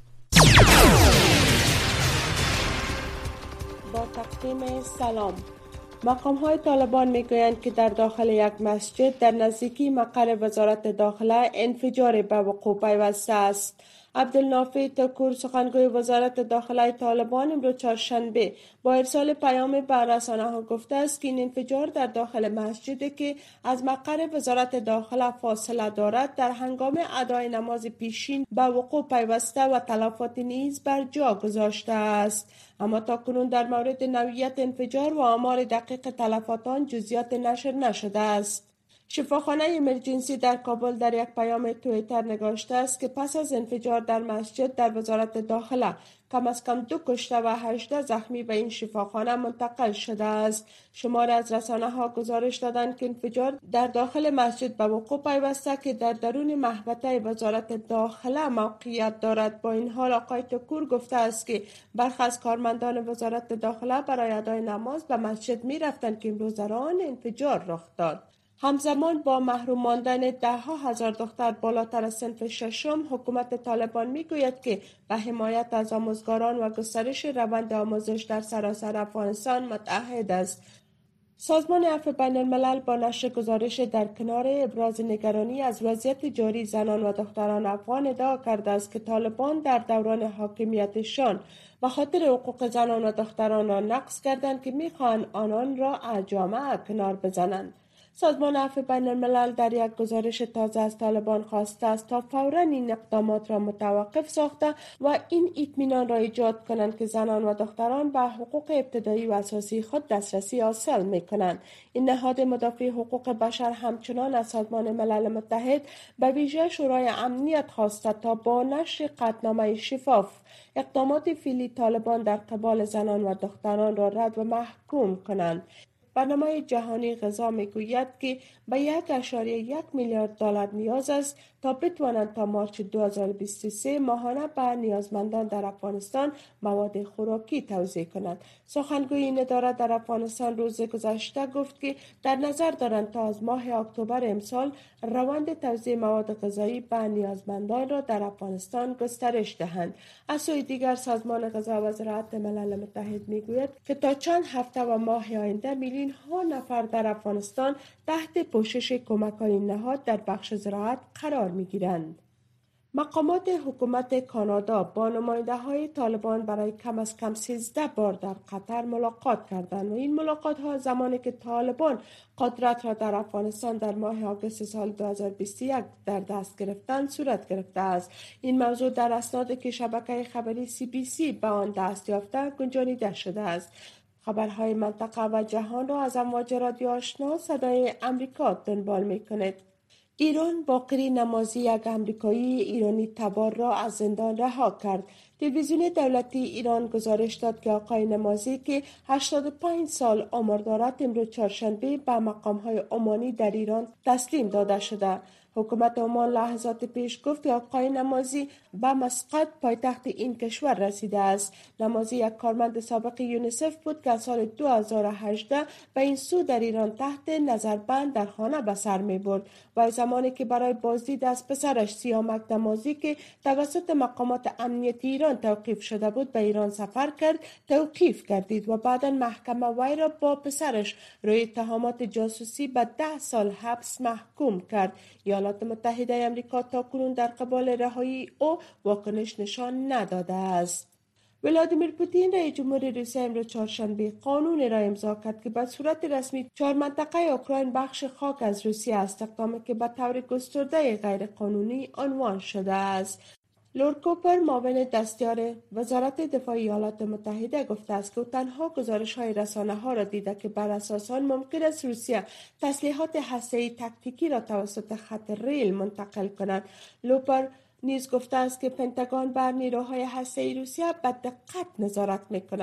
S10: با تقدیم سلام. مقام‌های طالبان میگویند که در داخل یک مسجد در نزدیکی مقر وزارت داخله انفجار به وقوع پیوسته است. عبدالنافع تکور سخنگوی وزارت داخله طالبان امروز چهارشنبه با ارسال پیام به رسانه‌ها گفته است که این انفجار در داخل مسجدی که از مقر وزارت داخله فاصله دارد در هنگام ادای نماز پیشین به وقوع پیوسته و تلفات نیز بر جا گذاشته است. اما تاکنون در مورد نوعیت انفجار و آمار دقیق تلفات آن جزئیات نشر نشده است. شفاخانه امرجنسی در کابل در یک پیام توییتر نگاشته است که پس از انفجار در مسجد در وزارت داخله کم از کم دو کشته و هجده زخمی به این شفاخانه منتقل شده است. شمار از رسانه ها گزارش دادند که انفجار در داخل مسجد به وقوع پیوسته که در درون محوطه وزارت داخله موقعیت دارد. با این حال آقای تکور گفته است که برخی از کارمندان وزارت داخله برای ادای نماز به مسجد می رفتند که امروز در آن انفجار رخ داد. همزمان با محروم ماندن ده ها هزار دختر بالاتر از صنف ششم، حکومت طالبان میگوید که به حمایت از آموزگاران و گسترش روند آموزش در سراسر افغانستان متعهد است. سازمان عفو بین الملل با نشر گزارش در کنار ابراز نگرانی از وضعیت جاری زنان و دختران افغان ادعا کرده است که طالبان در دوران حاکمیتشان به خاطر حقوق زنان و دختران را نقض کردند که میخواهند آنان را از جامعه کنار بزنند. سازمان عفو بین الملل در یک گزارش تازه از طالبان خواسته است تا فوراً این اقدامات را متوقف ساخته و این اطمینان را ایجاد کنند که زنان و دختران به حقوق ابتدایی و اساسی خود دسترسی حاصل می‌کنند. این نهاد مدافع حقوق بشر همچنان از سازمان ملل متحد به ویژه شورای امنیت خواسته تا با نشر قطعنامه شفاف اقدامات فعلی طالبان در قبال زنان و دختران را رد و محکوم کنند. برنامه جهانی غذا میگوید که به یک اشاریه یک میلیارد دلار نیاز است تا بتوانند تا مارچ دو هزار و بیست و سه ماهانه به نیازمندان در افغانستان مواد خوراکی توزیع کنند. سخنگوی این اداره در افغانستان روز گذشته گفت که در نظر دارند تا از ماه اکتبر امسال روند توزیع مواد غذایی به نیازمندان را در افغانستان گسترش دهند. از سوی دیگر سازمان غذا و زراعت ملل متحد میگوید که تا چند هفته و ماه آینده میلیون ها نفر در افغانستان تحت پوشش کمک‌های نهاد در بخش زراعت قرار می‌گیرند. مقامات حکومت کانادا با نماینده‌های طالبان برای کم از کم سیزده بار در قطر ملاقات کردند و این ملاقات‌ها زمانی که طالبان قدرت را در افغانستان در ماه آگوست سال دو هزار و بیست و یک در دست گرفتند صورت گرفته است. این موضوع در اسنادی که شبکه خبری سی بی سی به آن دست یافته گنجانیده شده است. خبرهای منطقه و جهان را از امواج رادیو آشنا صدای امریکا دنبال می‌کند. ایران باقری نمازی یک امریکایی ایرانی تبار را از زندان رها کرد. تلویزیون دولتی ایران گزارش داد که آقای نمازی که هشتاد و پنج سال عمر دارد امروز چهارشنبه به مقام‌های عمانی در ایران تسلیم داده شده. حکومت عمان لحظات پیش گفت که آقای نمازی به مسقط پایتخت این کشور رسیده است. نمازی یک کارمند سابق یونیسف بود که از سال دو هزار و هجده به این سو در ایران تحت نظربند در خانه به سر می برد و زمانی که برای بازدید از پسرش سیامک نمازی که توسط مقامات امنیتی ایران توقیف شده بود به ایران سفر کرد توقیف گردید و بعدا محکمه وی را با پسرش روی اتهامات جاسوسی به ده سال حبس محکوم کرد. ایالات متحده آمریکا تاکنون در قبال رهایی او واکنش نشان نداده است. ولادیمیر پوتین رئیس جمهور روسیه امروز چهارشنبه قانون را امضا کرد که به صورت رسمی چهار منطقه اوکراین بخش خاک از روسیه است، اقدامی که به طور گسترده غیر قانونی عنوان شده است. لورد کوپر معاون دستیار وزارت دفاع ایالات متحده گفته است که او تنها گزارش‌های رسانه‌ها را دیده که بر اساس آن ممکن است روسیه تسلیحات هسته‌ای تاکتیکی را توسط خط ریل منتقل کند. لوپر نیز گفته است که پنتاگون بر نیروهای هسته‌ای روسیه به دقت نظارت می‌کند.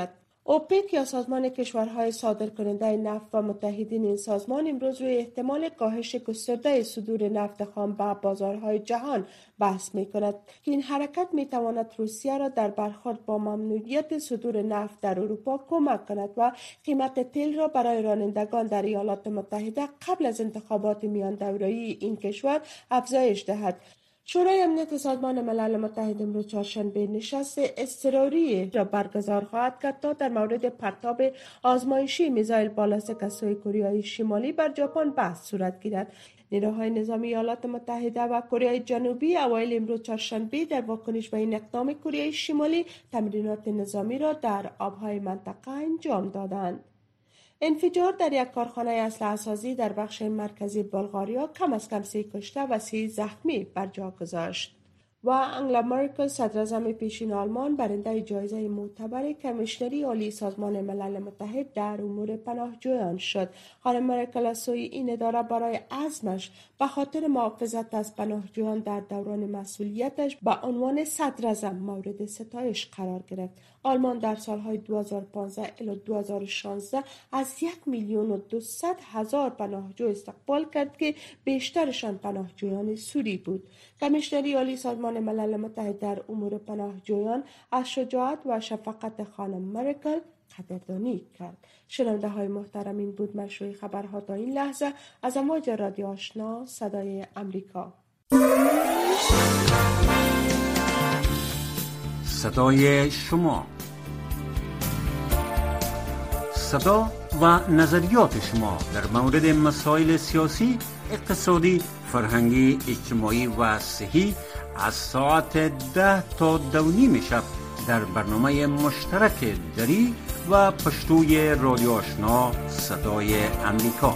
S10: اوپک یا سازمان کشورهای صادرکننده نفت و متحدین این سازمان امروز روی احتمال کاهش گسترده صدور نفت خام به بازارهای جهان بحث می‌کند که این حرکت می‌تواند روسیه را در برخورد با ممنوعیت صدور نفت در اروپا کمک کند و قیمت تیل را برای رانندگان در ایالات متحده قبل از انتخابات میان دوره‌ای این کشور افزایش دهد. شورای امنیت سازمان ملل متحد امروز چهارشنبه نشست اضطراری را برگزار خواهد کرد تا در مورد پرتاب آزمایشی میزایل بالستیک از سوی کره شمالی بر ژاپن بحث صورت گیرد. نیروهای نظامی ایالات متحده و کره جنوبی اوایل امروز چهارشنبه در واکنش به این اقدام کره شمالی تمرینات نظامی را در آبهای منطقه انجام دادند. انفجار در یک کارخانه اسلحه سازی در بخش مرکزی بلغاریا کم از کم سی کشته و سی زخمی بر جا گذاشت. و انگلا مرکل صدراعظم پیشین آلمان برنده جایزه معتبر کمیشنری عالی سازمان ملل متحد در امور پناهجویان شد. خانم مرکل از سوی این اداره برای عزمش به خاطر محافظت از پناهجویان در دوران مسئولیتش به عنوان صدراعظم مورد ستایش قرار گرفت. آلمان در سالهای دو هزار و پانزده الی دو هزار و شانزده از یک میلیون و دویست هزار پناهجو استقبال کرد که بیشترشان پناهجویان سوری بود. کمیشنری عالی سازمان ملل متحد در امور پناهجویان از شجاعت و شفقت خانم مرکل قدردانی کرد. شنونده های محترم، این بود مشروع خبرها تا این لحظه از امواج رادیو آشنا صدای امریکا.
S2: صدای شما، صدا و نظریات شما در مورد مسائل سیاسی، اقتصادی، فرهنگی، اجتماعی و صحی از ساعت ده تا دو نیم شب در برنامه مشترک دری و پشتوی رادیو آشنا صدای امریکا.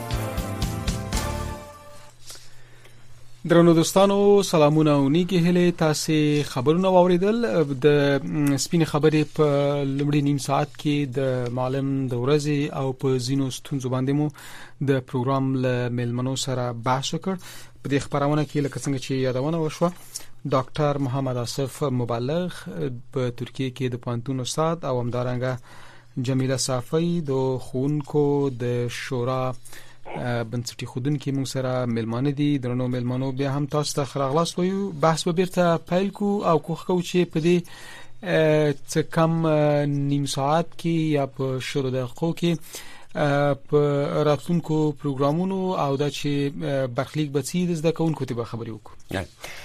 S6: درنو دوستانو سلامونه او نیکی هله تاسو خبرونه واوریدل د سپین خبرې په لمړي نیم ساعت کې د معلم د ورځې او په زینو ستونزو باندې مو د پروګرام له ملمنو سره بحث وکړ. په دې خبرونه کې لکه څنګه چې یادونه وشوه ډاکټر محمد آصف مبلغ په ترکیه کې د پانتون استاد او همدارنګه جمیله صافی د خونکو د شورا بنسټي خودونکو موږ سره ملمانه دي. درنو ملمانو بیا هم تاسو ته خراغلاس وایو. بحث به بیرته پیل کو او کوخ کو چې په دې څه کم نیم ساعت کې یا په شروع دقیقو کې په راتلونکو پروګرامونو او دا چې برخلیک بچی زده کوونکو ته به خبري وکړو.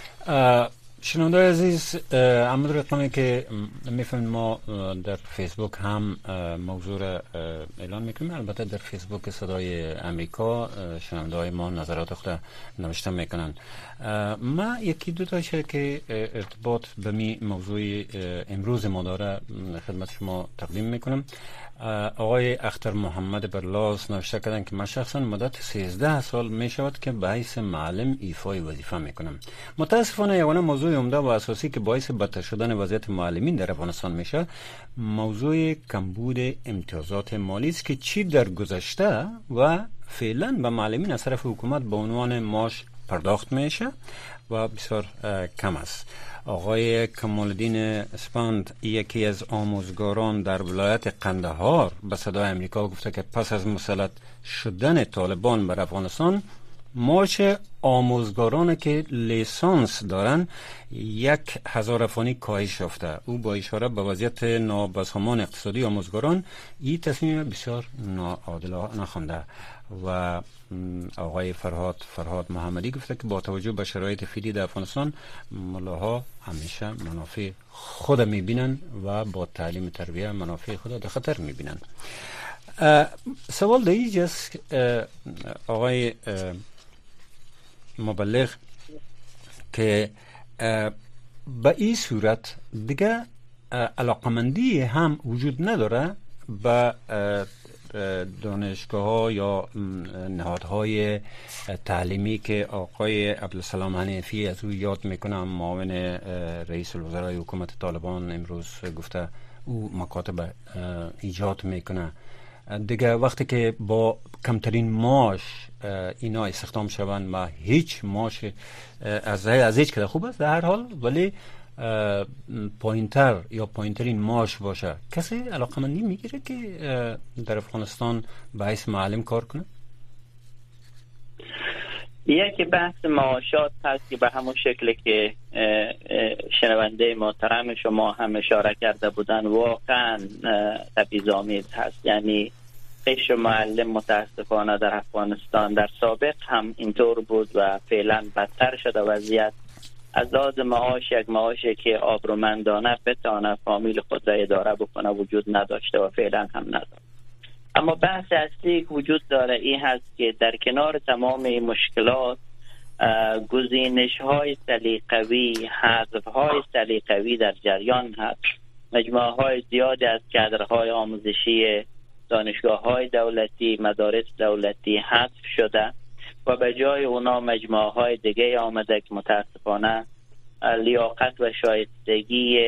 S5: شنونده عزیز، اما رقمی که میفهمید ما در فیسبوک هم موضوع را اعلان میکنیم. البته در فیسبوک صدای امریکا شنونده های ما نظرات خود نوشته میکنن. ما یکی دو تا شده که ارتباط به می موضوع امروز ما داره خدمت شما تقدیم میکنم. آقای اختر محمد برلاس نوشته کردن که من شخصا مدت سیزده سال می شود که به حیث معلم ایفای وظیفه میکنم. متاسفانه یگانه موضوع عمده و اساسی که باعث بدتر شدن وضعیت معلمین در افغانستان میشه موضوع کمبود امتیازات مالی است که چی در گذشته و فعلا به معلمین از طرف حکومت به عنوان معاش پرداخت میشه و بسیار کم است. آقای کمالدین اسپند یکی از آموزگاران در ولایت قندهار به صدای امریکا گفته که پس از مسلط شدن طالبان بر افغانستان معاش آموزگاران که لیسانس دارن یک هزار افغانی کاهش یافته. او با اشاره به وضعیت نابسامان اقتصادی آموزگاران این تصمیم بسیار ناعادلانه خوانده. و آقای فرهاد فرهاد محمدی گفته که با توجه به شرایط فعلی در افغانستان ملاها همیشه منافع خود میبینن و با تعلیم تربیه منافع خود در خطر میبینن. سوال در اینجاست آقای مبلغ که به این صورت دیگه علاقمندی هم وجود نداره به دانشگاه ها یا نهادهای تعلیمی که آقای عبدالسلام حنیفی از او یاد میکنم، معاون رئیس الوزرای حکومت طالبان امروز گفته او مکاتب ایجاد میکنه. دیگه وقتی که با کمترین معاش اینا استخدام شوند و هیچ معاش از از هیچ که خوب است در هر حال، ولی پایینتر یا پایینترین معاش باشه، کسی علاقمندی میگیره که در افغانستان باعث معلم کار کنه؟
S9: یکی بحث معاشات هست که به همون شکلی که شنونده محترم شما هم اشاره کرده بودن واقعا تبعیض‌آمیز هست. یعنی قشر معلم متاسفانه در افغانستان در سابق هم اینطور بود و فعلا بدتر شده وضعیت. از لحاظ معاش، یک معاشی که آبرومندانه بتانه فامیل خود را اداره بکنه وجود نداشته و فعلا هم نداره. اما بحث اصلی که وجود داره این هست که در کنار تمام این مشکلات گزینش های سلیقوی، حذف های سلیقوی در جریان هست. مجموعه های زیادی از کادرهای آموزشی دانشگاه های دولتی، مدارس دولتی حذف شده و به جای اونا مجموعه های دیگه آمده که متاسفانه لیاقت و شایستگی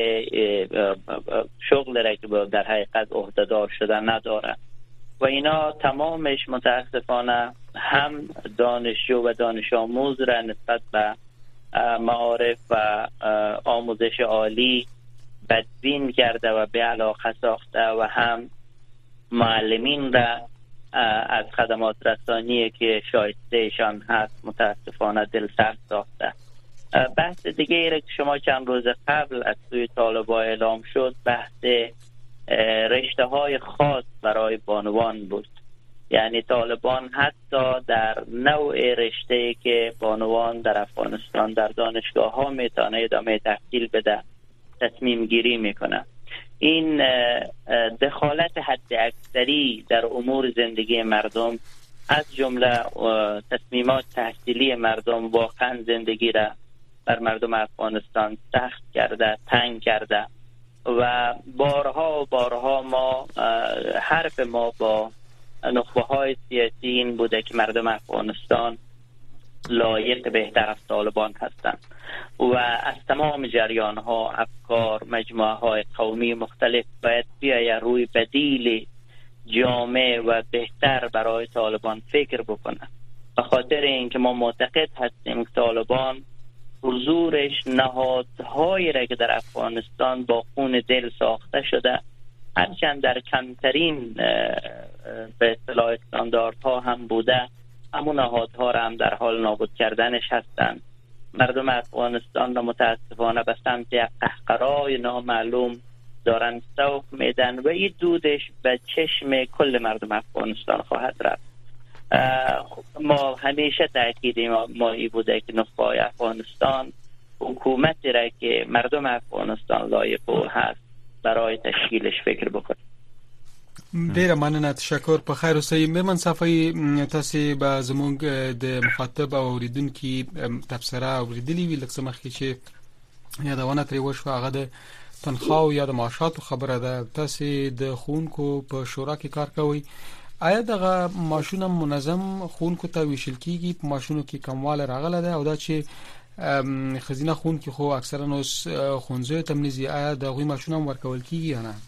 S9: شغل را که در حقیقت عهدهدار شده نداره و اینا تمامش متاسفانه هم دانشجو و دانش آموز را نسبت به معارف و آموزش عالی بدبین کرده و به علاقه ساخته و هم معلمین را از خدمات رسانی که شایستهشان هست متاسفانه دل سرد ساخته. بحث دیگه ای که شما چند روز قبل از سوی طالبان اعلام شد بحث رشته های خاص برای بانوان بود. یعنی طالبان حتی در نوع رشته که بانوان در افغانستان در دانشگاه ها میتونه ادامه تحصیل بده تصمیم گیری میکنه. این دخالت حد اکثری در امور زندگی مردم از جمله تصمیمات تحصیلی مردم واقعا زندگی را بر مردم افغانستان سخت کرده، تنگ کرده و بارها و بارها ما حرف ما با نخبه های سیاسی این بوده که مردم افغانستان لایق بهتر از طالبان هستند و از تمام جریان ها، افکار، مجموعه های قومی مختلف باید بیاید روی بدیل جامع و بهتر برای طالبان فکر بکنن. به خاطر اینکه ما معتقد هستیم که طالبان حضورش نهادهایی را که در افغانستان با خون دل ساخته شده، هرچند در کمترین به اصطلاح استانداردها هم بوده، همون نهادها را هم در حال نابود کردنش هستند. مردم افغانستان را متاسفانه به سمت قهقرای نامعلوم دارن سوق میدن و این دودش به چشم کل مردم افغانستان خواهد رفت. ما همیشه تأکید ما ای بوده که نخبه افغانستان حکومتی را که مردم افغانستان لایق هست برای تشکیلش فکر بکنه.
S6: ډیره مننه، تشکر. په خیر اوسئ. مېرمن صفای، تاسو به زموږ د مخاطب او اوریدونکو تبصره اوریدلې وی لکه مخکې چې یادونه ترې وشوه هغه د تنخواه یا د معاشاتو خبره ده. تاسو د خونکو په شورا کې کار کوئ، آیا دغه معاشونه منظم خونکو ته ویشل کیږي؟ په معاشونو کې کمواله راغله ده او دا چې خزینه خون کې خو اکثرا اوس خونځو ته منځي، آیا دغه معاشونه ورکول کیږي یا نه؟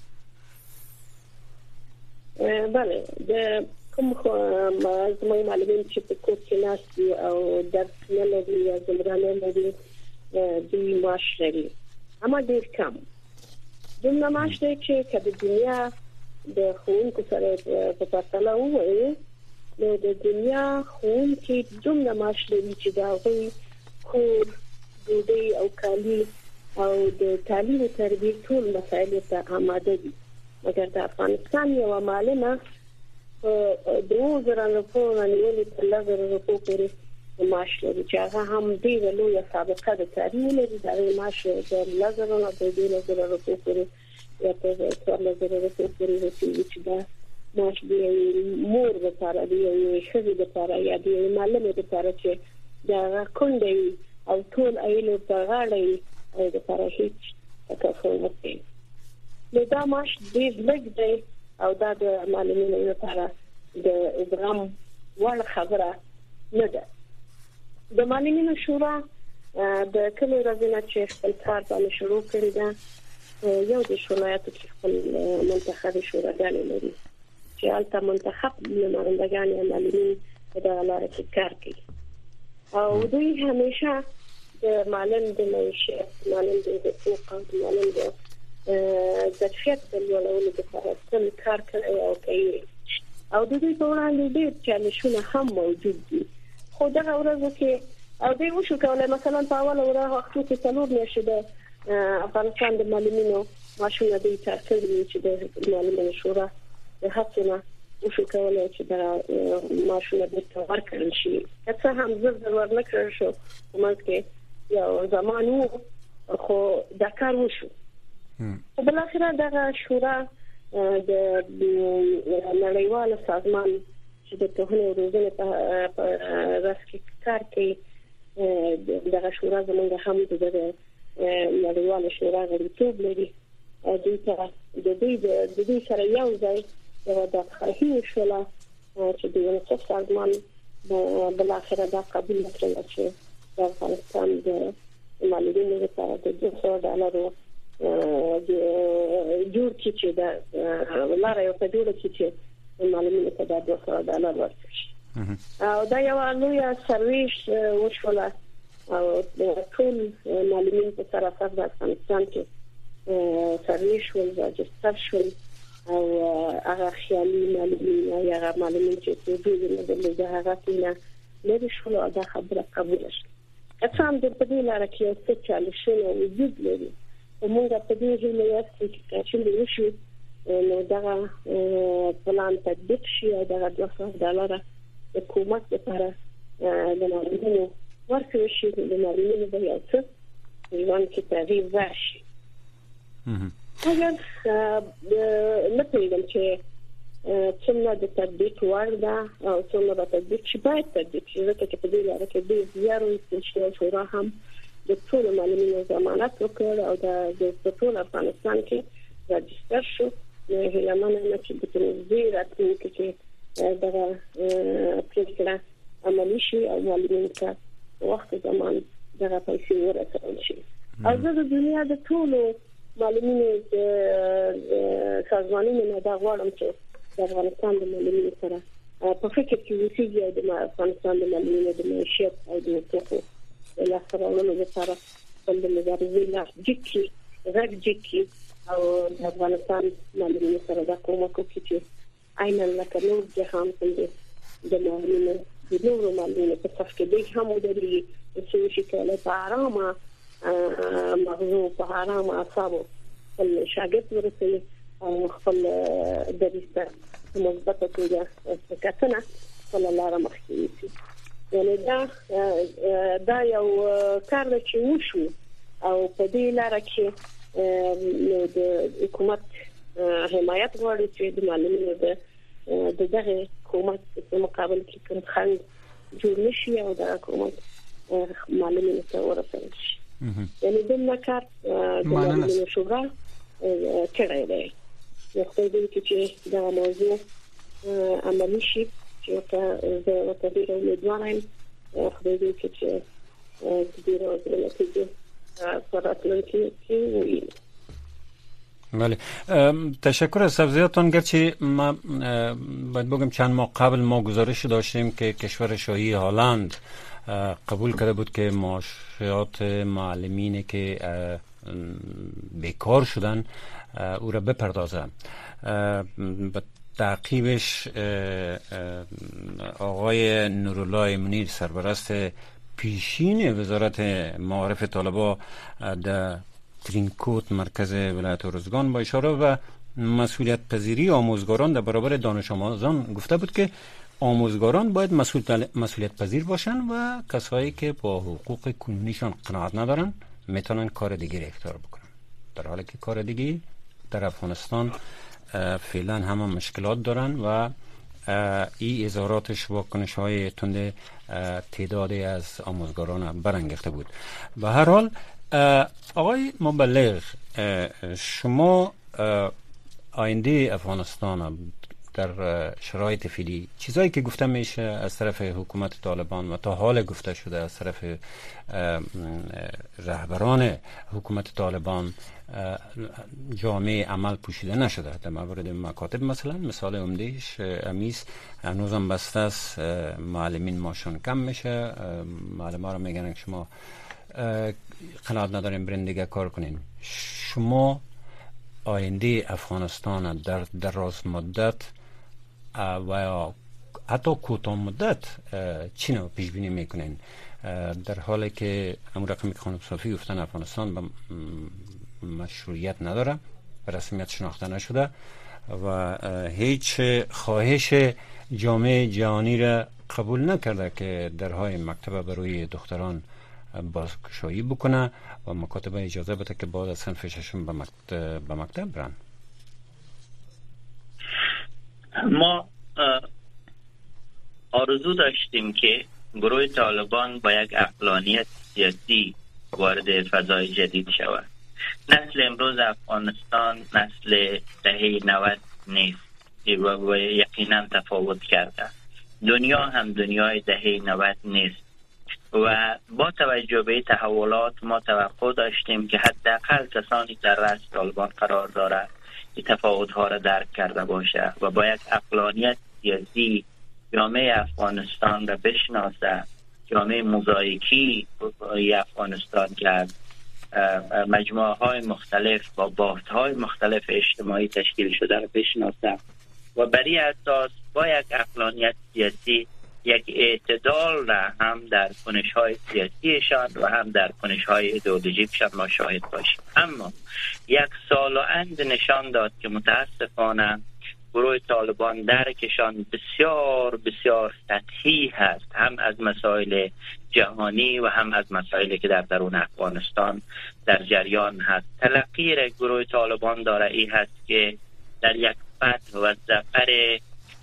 S8: بله، د کوم زموږ معلمین چې په کور کې ناست دي او درس نه لري یا زمرانه لري دوی معاش لري، اما ډېر کم. دومره معاش دی چې که د دنیا د ښوونکو سره په پرتله ووایو نو د دنیا ښوونکي دومره معاش لري چې د هغوی کور، ډوډۍ او کالي او د تعلیم او تربیې ټول مسایل ته آماده دي. مګر د افغانستان یو معلمه په دوه زره روپیو باندې تر لس زره روپیو پورې معاش لري چې هغه هم ډېره لویه سابقه د تعلیم لري. د هغې معاش د لس زره نه تر دولس زره روپیو پورې یا تر څوارلس زره روپیو پورې رسېږي چې دا معاش د یوې مور دپاره، د یوې ښځې دپاره یا د یوې معلمې دپاره چې د هغه کونډه وي او ټول عیل یې په غاړه وي هغې دپاره هېڅ تکافل نه کوي. نو دا معاش ډېر لږ دی او دا د معلمینو لپاره د زغم وړ خبره نه ده. د معلمینو شورا د کلي ورځې نه چې خپل کار باندې شروع کړی ده، یو د ولایاتو کې خپل منتخب شوراګانې لري چې هلته منتخب نمایندګان یا معلمین په دغه لاره کې کار کوي او دوی همیشه معلم د معیشت، معلم د حقوق، معلم د ظرفیت د لوړولو لپاره تل کار کوي او کوي او د دې په وړاندې ډېر چالشونه هم موجود دي. خو دغه ورځو کې او دوی وشو کولای مثلا په اوله ورځ وختو کې څلور میاشتې د افغانستان د معلمینو ماشونه دوی تاسیس چې د معلمینو شورا د هڅونه وشو کولای چې دا ماشونه د تور کړل شي. څه هم زر زر ورنکړل شو موږ کې یو زمانو خو دا کار وشو. په بل اخر دغه شورا د نړیوال سازمان چې د توهین او روزنې په راس کې کار کوي دغه شورا زموږ هم د نړیوال شورا غړیتوب لري. دوی ته د دې د دې سره یو ځای د خواهی شولا چې د یونیسف سازمان بل اخر دا قبول کړل چې د افغانستان د معلوماتو لپاره د دوه سوه ډالرو جوړ کی چې دا ولاره یو په جوړ کی چې معلوماتو ته د دوه سوه ډالر ورکړي او دا یو لوی سرویس وشولا او ټول معلوماتو سره سره د افغانستان کې سرویس ول راجستر شول او هغه خیالي معلومات یا هغه معلومات چې د دې د هغه نه لري شول او دا خبره قبول شوه. اڅام د په دې لاره کې څه چالشونه وجود لري موږ په دې ځای کې چې وشو نو دا پلان تطبیق شي او دا د دوه سوه ډالر د حکومت لپاره د معلوماتو ورکړل شي د معلوماتو د یو څه ځوان کې تغییر راشي. اگر نه پیژنم چې څومره د تطبیق وړ ده او څومره د تطبیق چې باید تطبیق شي ځکه چې په دې لاره کې ډېر زیارو چې شورا هم د ټول معلوماتو ضمانت وکړ او د ټول افغانستان کې راجستر شو. هله مننه چې د تنظیم راتلونکي کې دغه پروګرام عملي شي او معلوماتو وخت زمان دغه پیسې ورسول شي. او د دنیا د ټول معلوماتو سازمانونو نه دا غواړم چې د افغانستان د معلوماتو سره په فکر کې وسیږي د افغانستان د معلوماتو د معیشت او د حقوقو د لاسته لپاره بل مبارزې لا جکي غږ جکي او د افغانستان معلوماتو سره د کومک کوي چې عین لکه نور جهان څنګه د معلوماتو د نورو معلوماتو په څیر کې د هم ودرېږي چې شي کله په آرامه مغزو په آرامه اعصابو خپل شاګرد ورسوي او خپل درسته مثبت توګه کتنه خپل لاره مخکې وي. یعنی دا دا یو کار دی چې وشو او په دې لاره کې د حکومت حمایت غواړي چې د معلوماتو د دغه حکومت په مقابل کې کوم خنډ جوړ نشي او د حکومت معلوماتو ورسول شي. یعنی د نکار د معلوماتو شورا کړای دی. نو خو دې چې دا موضوع عملي شي چې د تدبیر امیدوارم خو دې چې د دې راځي سراتلونکي وي.
S5: بله تشکر از توضیحاتتون. گرچه ما باید بگم چند ماه قبل ما گزارش داشتیم که کشور شاهی هلند قبول کرده بود که معاشات معلمینی که بیکار شدن او را بپردازه. به تعقیبش آقای نورالله منیر سرپرست پیشین وزارت معارف طالبا در ترینکوت مرکز ولایت ارزگان با اشاره و مسئولیت پذیری آموزگاران در برابر دانش آموزان گفته بود که آموزگاران باید مسئول مسئولیت پذیر باشن و کسایی که با حقوق کنونیشان قناعت ندارن میتونن کار دیگه اختیار بکنن، در حالی که کار دیگه در افغانستان فعلا همه مشکلات دارن و ای اظهاراتش واکنش های تند تعدادی از آموزگاران برانگیخته بود. به هر حال آقای مبلغ، شما آینده افغانستان در شرایط فعلی، چیزایی که گفته میشه از طرف حکومت طالبان و تا حال گفته شده از طرف رهبران حکومت طالبان، جامعه عمل پوشیده نشده. در مورد مکاتب مثلا مثال عمدهش امیس هنوزم بسته است، معلمین ماشون کم میشه، معلم ها رو میگن که شما قناعت نداریم برین دیگه کار کنین. شما آینده افغانستان در دراز مدت و حتی کوتاه مدت چی نوع پیش بینی میکنین، در حالی که همون رقمی که خانم صافی گفتن افغانستان به مشروعیت نداره، به رسمیت شناخته نشده و هیچ خواهش جامعه جهانی را قبول نکرده که درهای مکتب برای دختران بازگشایی بکنه و مکاتب اجازه بده که بعد از صنف ششم به مکتب, به مکتب برن.
S9: ما آرزو داشتیم که گروه طالبان با یک عقلانیت سیاسی وارد فضای جدید شود. نسل امروز افغانستان نسل دهه نود نیست و یقینا تفاوت کرده. دنیا هم دنیای دهه نود نیست و با توجه به تحولات ما توقع داشتیم که حداقل کسانی در رأس طالبان قرار داره این تفاوت‌ها را درک کرده باشه و با یک عقلانیت سیاسی جامعه افغانستان را بشناسه، جامعه موزاییکی افغانستان که مجموعه های مختلف با بافت های مختلف اجتماعی تشکیل شده را بشناسه و بری اساس با یک عقلانیت سیاسی یک اعتدال را هم در کنش های سیاسیشان و هم در کنش های ایدئولوژیکشان ما شاهد باشیم. اما یک سال و اند نشان داد که متاسفانه گروه طالبان درکشان بسیار بسیار سطحی هست، هم از مسائل جهانی و هم از مسائلی که در درون افغانستان در جریان هست. تلقی گروه طالبان داره این هست که در یک فتح و ظفر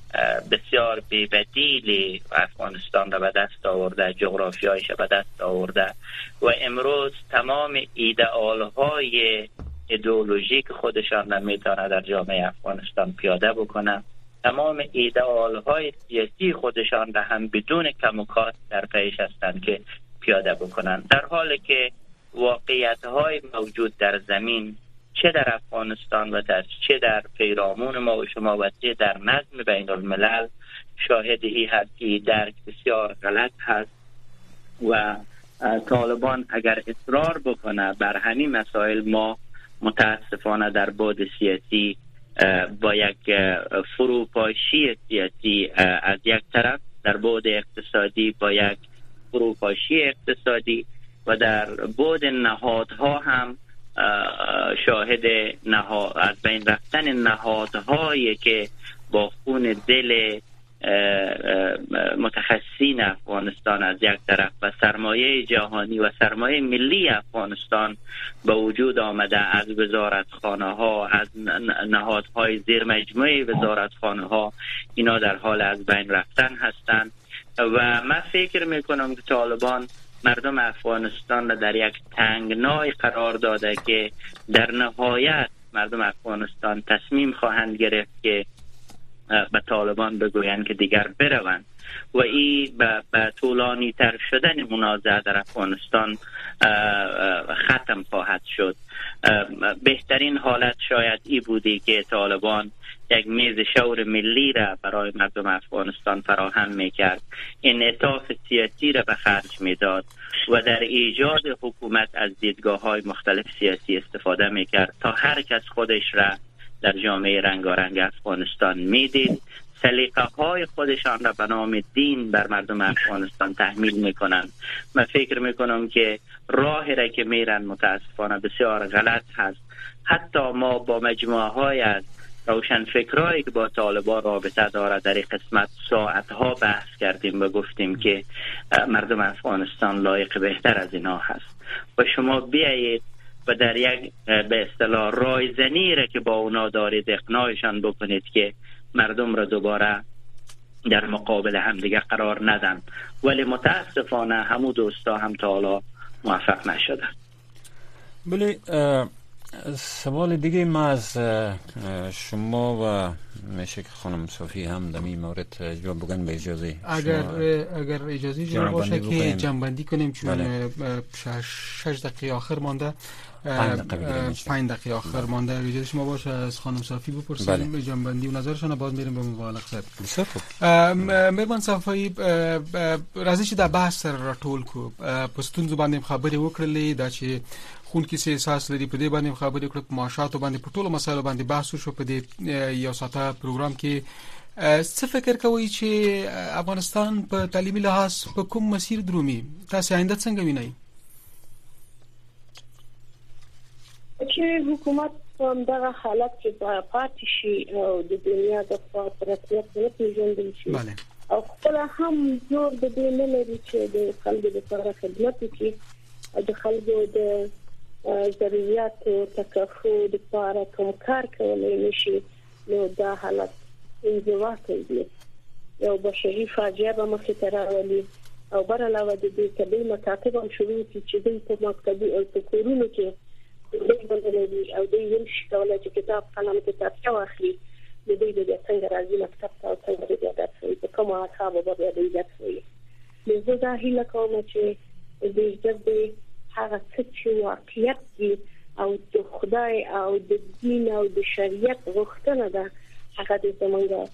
S9: بسیار بی‌بدیل افغانستان را به دست آورده، جغرافیایش را به دست آورده و امروز تمام ایدئال های ایدئولوژیک خودشان را میتونه در جامعه افغانستان پیاده بکنه، تمام ایدئال های سیاسی خودشان را هم بدون کم و کاست در پیش هستند که پیاده بکنند، در حالی که واقعیت های موجود در زمین چه در افغانستان و در چه در پیرامون ما و شما و چه در نظم بین الملل شاهد ای هست که درک بسیار غلط هست و طالبان اگر اصرار بکنه بر همین مسائل ما متاسفانه در بعد سیاسی با یک فروپاشی سیاسی از یک طرف، در بعد اقتصادی با یک فروپاشی اقتصادی و در بعد نهادها هم شاهد نها... از بین رفتن نهادهایی که با خون دل متخصصین افغانستان از یک طرف و سرمایه جهانی و سرمایه ملی افغانستان به وجود آمده، از وزارتخانه ها، از نهادهای زیر مجموعه وزارتخانه ها، اینا در حال از بین رفتن هستند و من فکر میکنم که طالبان مردم افغانستان را در یک تنگنای قرار داده که در نهایت مردم افغانستان تصمیم خواهند گرفت که به طالبان بگویند که دیگر بروند و این به طولانی تر شدن منازعه در افغانستان ختم خواهد شد. بهترین حالت شاید ای بودی که طالبان یک میز شور ملی را برای مردم افغانستان فراهم میکرد، انعطاف سیاسی را به خرج میداد و در ایجاد حکومت از دیدگاه های مختلف سیاسی استفاده میکرد تا هر کس خودش را در جامعه رنگارنگ افغانستان میدید، سلیقه های خودشان را به نام دین بر مردم افغانستان تحمیل میکنند. من فکر میکنم که راهی را که میرن متاسفانه بسیار غلط هست. حتی ما با مجموعه های از روشن فکرایی که با طالبان رابطه داره در این قسمت ساعتها بحث کردیم و گفتیم که مردم افغانستان لایق بهتر از اینا هست و شما بیایید و در یک به اصطلاح رایزنی را که با اونا دارید اقناعشان بکنید که مردم را دوباره در مقابل همدیگه قرار ندن، ولی متاسفانه همو دوستا هم تا حالا موفق نشدن.
S5: بله سوال دیگه ما از شما و میشه که خانم صافی هم در این مورد جواب بگن به اجازه
S6: اگر اگر اجازه جواب باشه که جنبندی کنیم چون شش دقیقه آخر مانده، پنج دقیقه آخر مانده. اجازه شما باشه از خانم صافی بپرسیم به جنبندی و نظرشون، بعد میریم به مبالغ صاحب.
S5: بسیار خوب.
S6: مهربان صافی راځي چې د بحث سره راټول کو په ستونزو باندې خبرې وکړلې دا چې خون کې سي احساس لري، په دې باندې خبرې وکړو، په معاشاتو باندې په ټولو مسایلو باندې بحث وشو په دې یو ساعته پروګرام کې. څه فکر کوي چې افغانستان په تعلیمي لحاظ په کوم مسیر درومي؟ تاسو آینده څنګه وینئ؟
S8: چې حکومت په دغه حالت کې پاتې شي او د دنیا د خاطرات نه پیژندل شي او خپل هم زور د دې نه لري چې د خلکو لپاره خدمت وکړي او د خلکو د ضرورت او تکافو لپاره کوم کار کولای نشي، نو دا حالت انزوا کوي. یو بشري فاجعه به مخې ته راولي او بر علاوه د دې طبي مکاتب هم شروع کړي چې د په مکتبي او په کورونو کې د بندلې او د یو شي کولای چې کتاب قلم کتاب واخلي، د دې د څنګه راځي مکتب ته او څنګه د درس وي په کومه اصحاب به د درس وي. زه دا هیله کوم چې د دې هغه څه چې واقعیت دي او د خدای او د دین او د شریعت غوښتنه ده هغه د زمونږ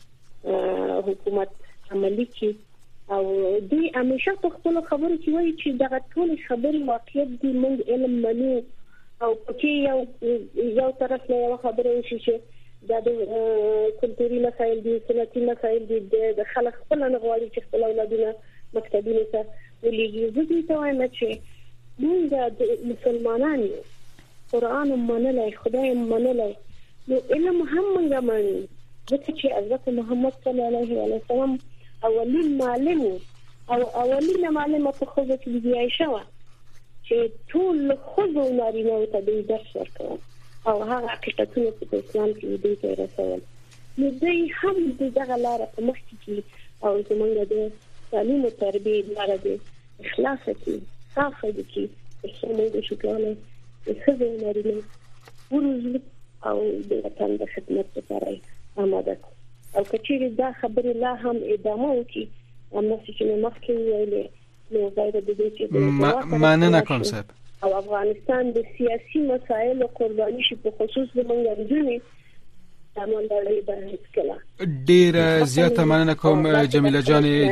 S8: حکومت عملي کړي او دې همیشه په خپل خبرو کې وایي چې دغه ټول خبرې واقعیت دي، موږ علم منو او پکې یو یو طرف نه یو خبره وشي چې د کلتوري مسایل دي، سنتي مسایل دي، د خلک خپل نه غواړي چې خپل اولادونه مکتبونو ته ولېږي. زه دې ته وایم چې موږ د مسلمانانو قرآن منلای، خدای منلای، نو علم هم موږ منو، ځکه چې حضرت محمد صلی الله علیه وسلم اولین معلم او اولین معلم په خوځ کې دی عائشہ وا چې ټول خوځو نارینه ته د درس ورکول او هغه حقیقتونه په اسلام کې دې ته رسول. نو دوی هم دغه لار په مخ کې او زمونږ د تعلیم او تربیه لاره د اخلاص کې صافه دي کې څنګه د شکرانه خوځو نارینه ورزل او د وطن د خدمت لپاره آماده او کچېری دا خبره لا هم ادامه وکي هم چې مخکې ویلې نو غیر د دې چې
S6: مننه کوم صاحب
S8: او افغانستان د سیاسي مسایلو قرباني شي په خصوص د منځنۍ تمام دړې باندې کلا
S6: ډیر زیاته مننه کوم جمیله جان.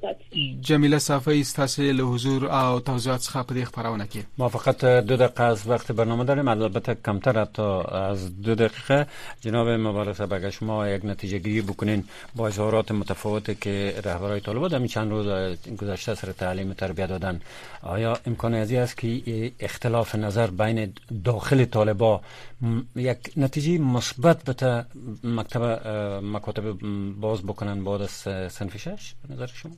S6: جمیله صافی تاسو له حضور او توضیحات څخه په دې خبرونه کې
S5: ما فقط دو دقیقه از وقت برنامه داریم، البته کمتر تا از دو دقیقه. جناب مبارک صاحب اگر شما یک نتیجه گیری بکنین با اظهارات متفاوتی که رهبرای طالبان در چند روز گذشته سر تعلیم و تربیت دادن، آیا امکان ازی است که اختلاف نظر بین داخل طالبان یک نتیجه مثبت به مکتب مکاتب باز بکنن بعد از صنف شش به نظر شما؟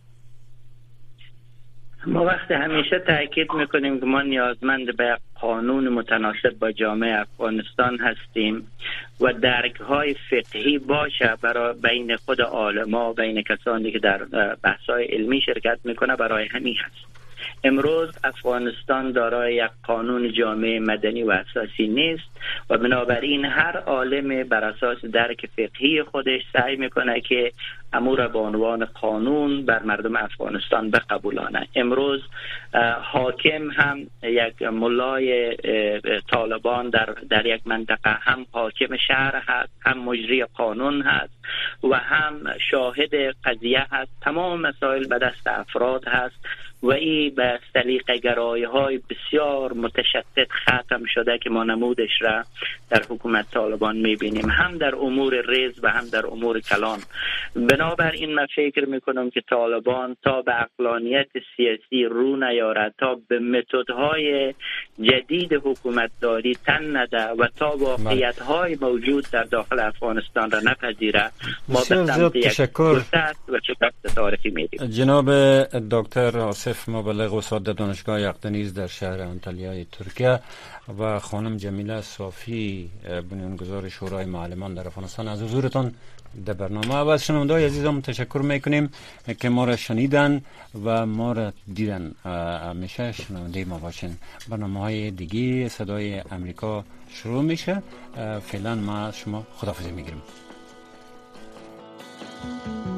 S9: ما وقت همیشه تاکید میکنیم که ما نیازمند به قانون متناسب با جامعه افغانستان هستیم و درک های فقهی باشه برای بین خود عالما، بین کسانی که در بحث های علمی شرکت میکنه. برای همین هست امروز افغانستان دارای یک قانون جامعه مدنی و اساسی نیست و بنابراین هر عالم بر اساس درک فقهی خودش سعی میکنه که امور به عنوان قانون بر مردم افغانستان بقبولانه. امروز حاکم هم یک ملای طالبان در در یک منطقه هم حاکم شهر هست، هم مجری قانون هست و هم شاهد قضیه هست. تمام مسائل به دست افراد هست و این به سلیقه گرایی های بسیار متشدد ختم شده که ما نمودش را در حکومت طالبان میبینیم، هم در امور ریز و هم در امور کلان. بنابراین من فکر میکنم که طالبان تا به عقلانیت سیاسی رو نیارد، تا به متدهای جدید حکومت داری تن نده و تا واقعیت های موجود در داخل افغانستان را نپذیره، ما به سمت یک فرصت و شکست تاریخی میریم.
S5: جناب دکتر آصف یوسف مبلغ استاد دانشگاه یقدنیز در شهر انتالیای ترکیه و خانم جمیله صافی بنیانگذار شورای معلمان در افغانستان از حضورتان در برنامه و از شنونده‌های عزیزم تشکر میکنیم که ما را شنیدن و ما را دیدن. همیشه شنونده ما باشین. برنامه‌های دیگه صدای امریکا شروع میشه. فعلا ما از شما خداحافظی میگیریم.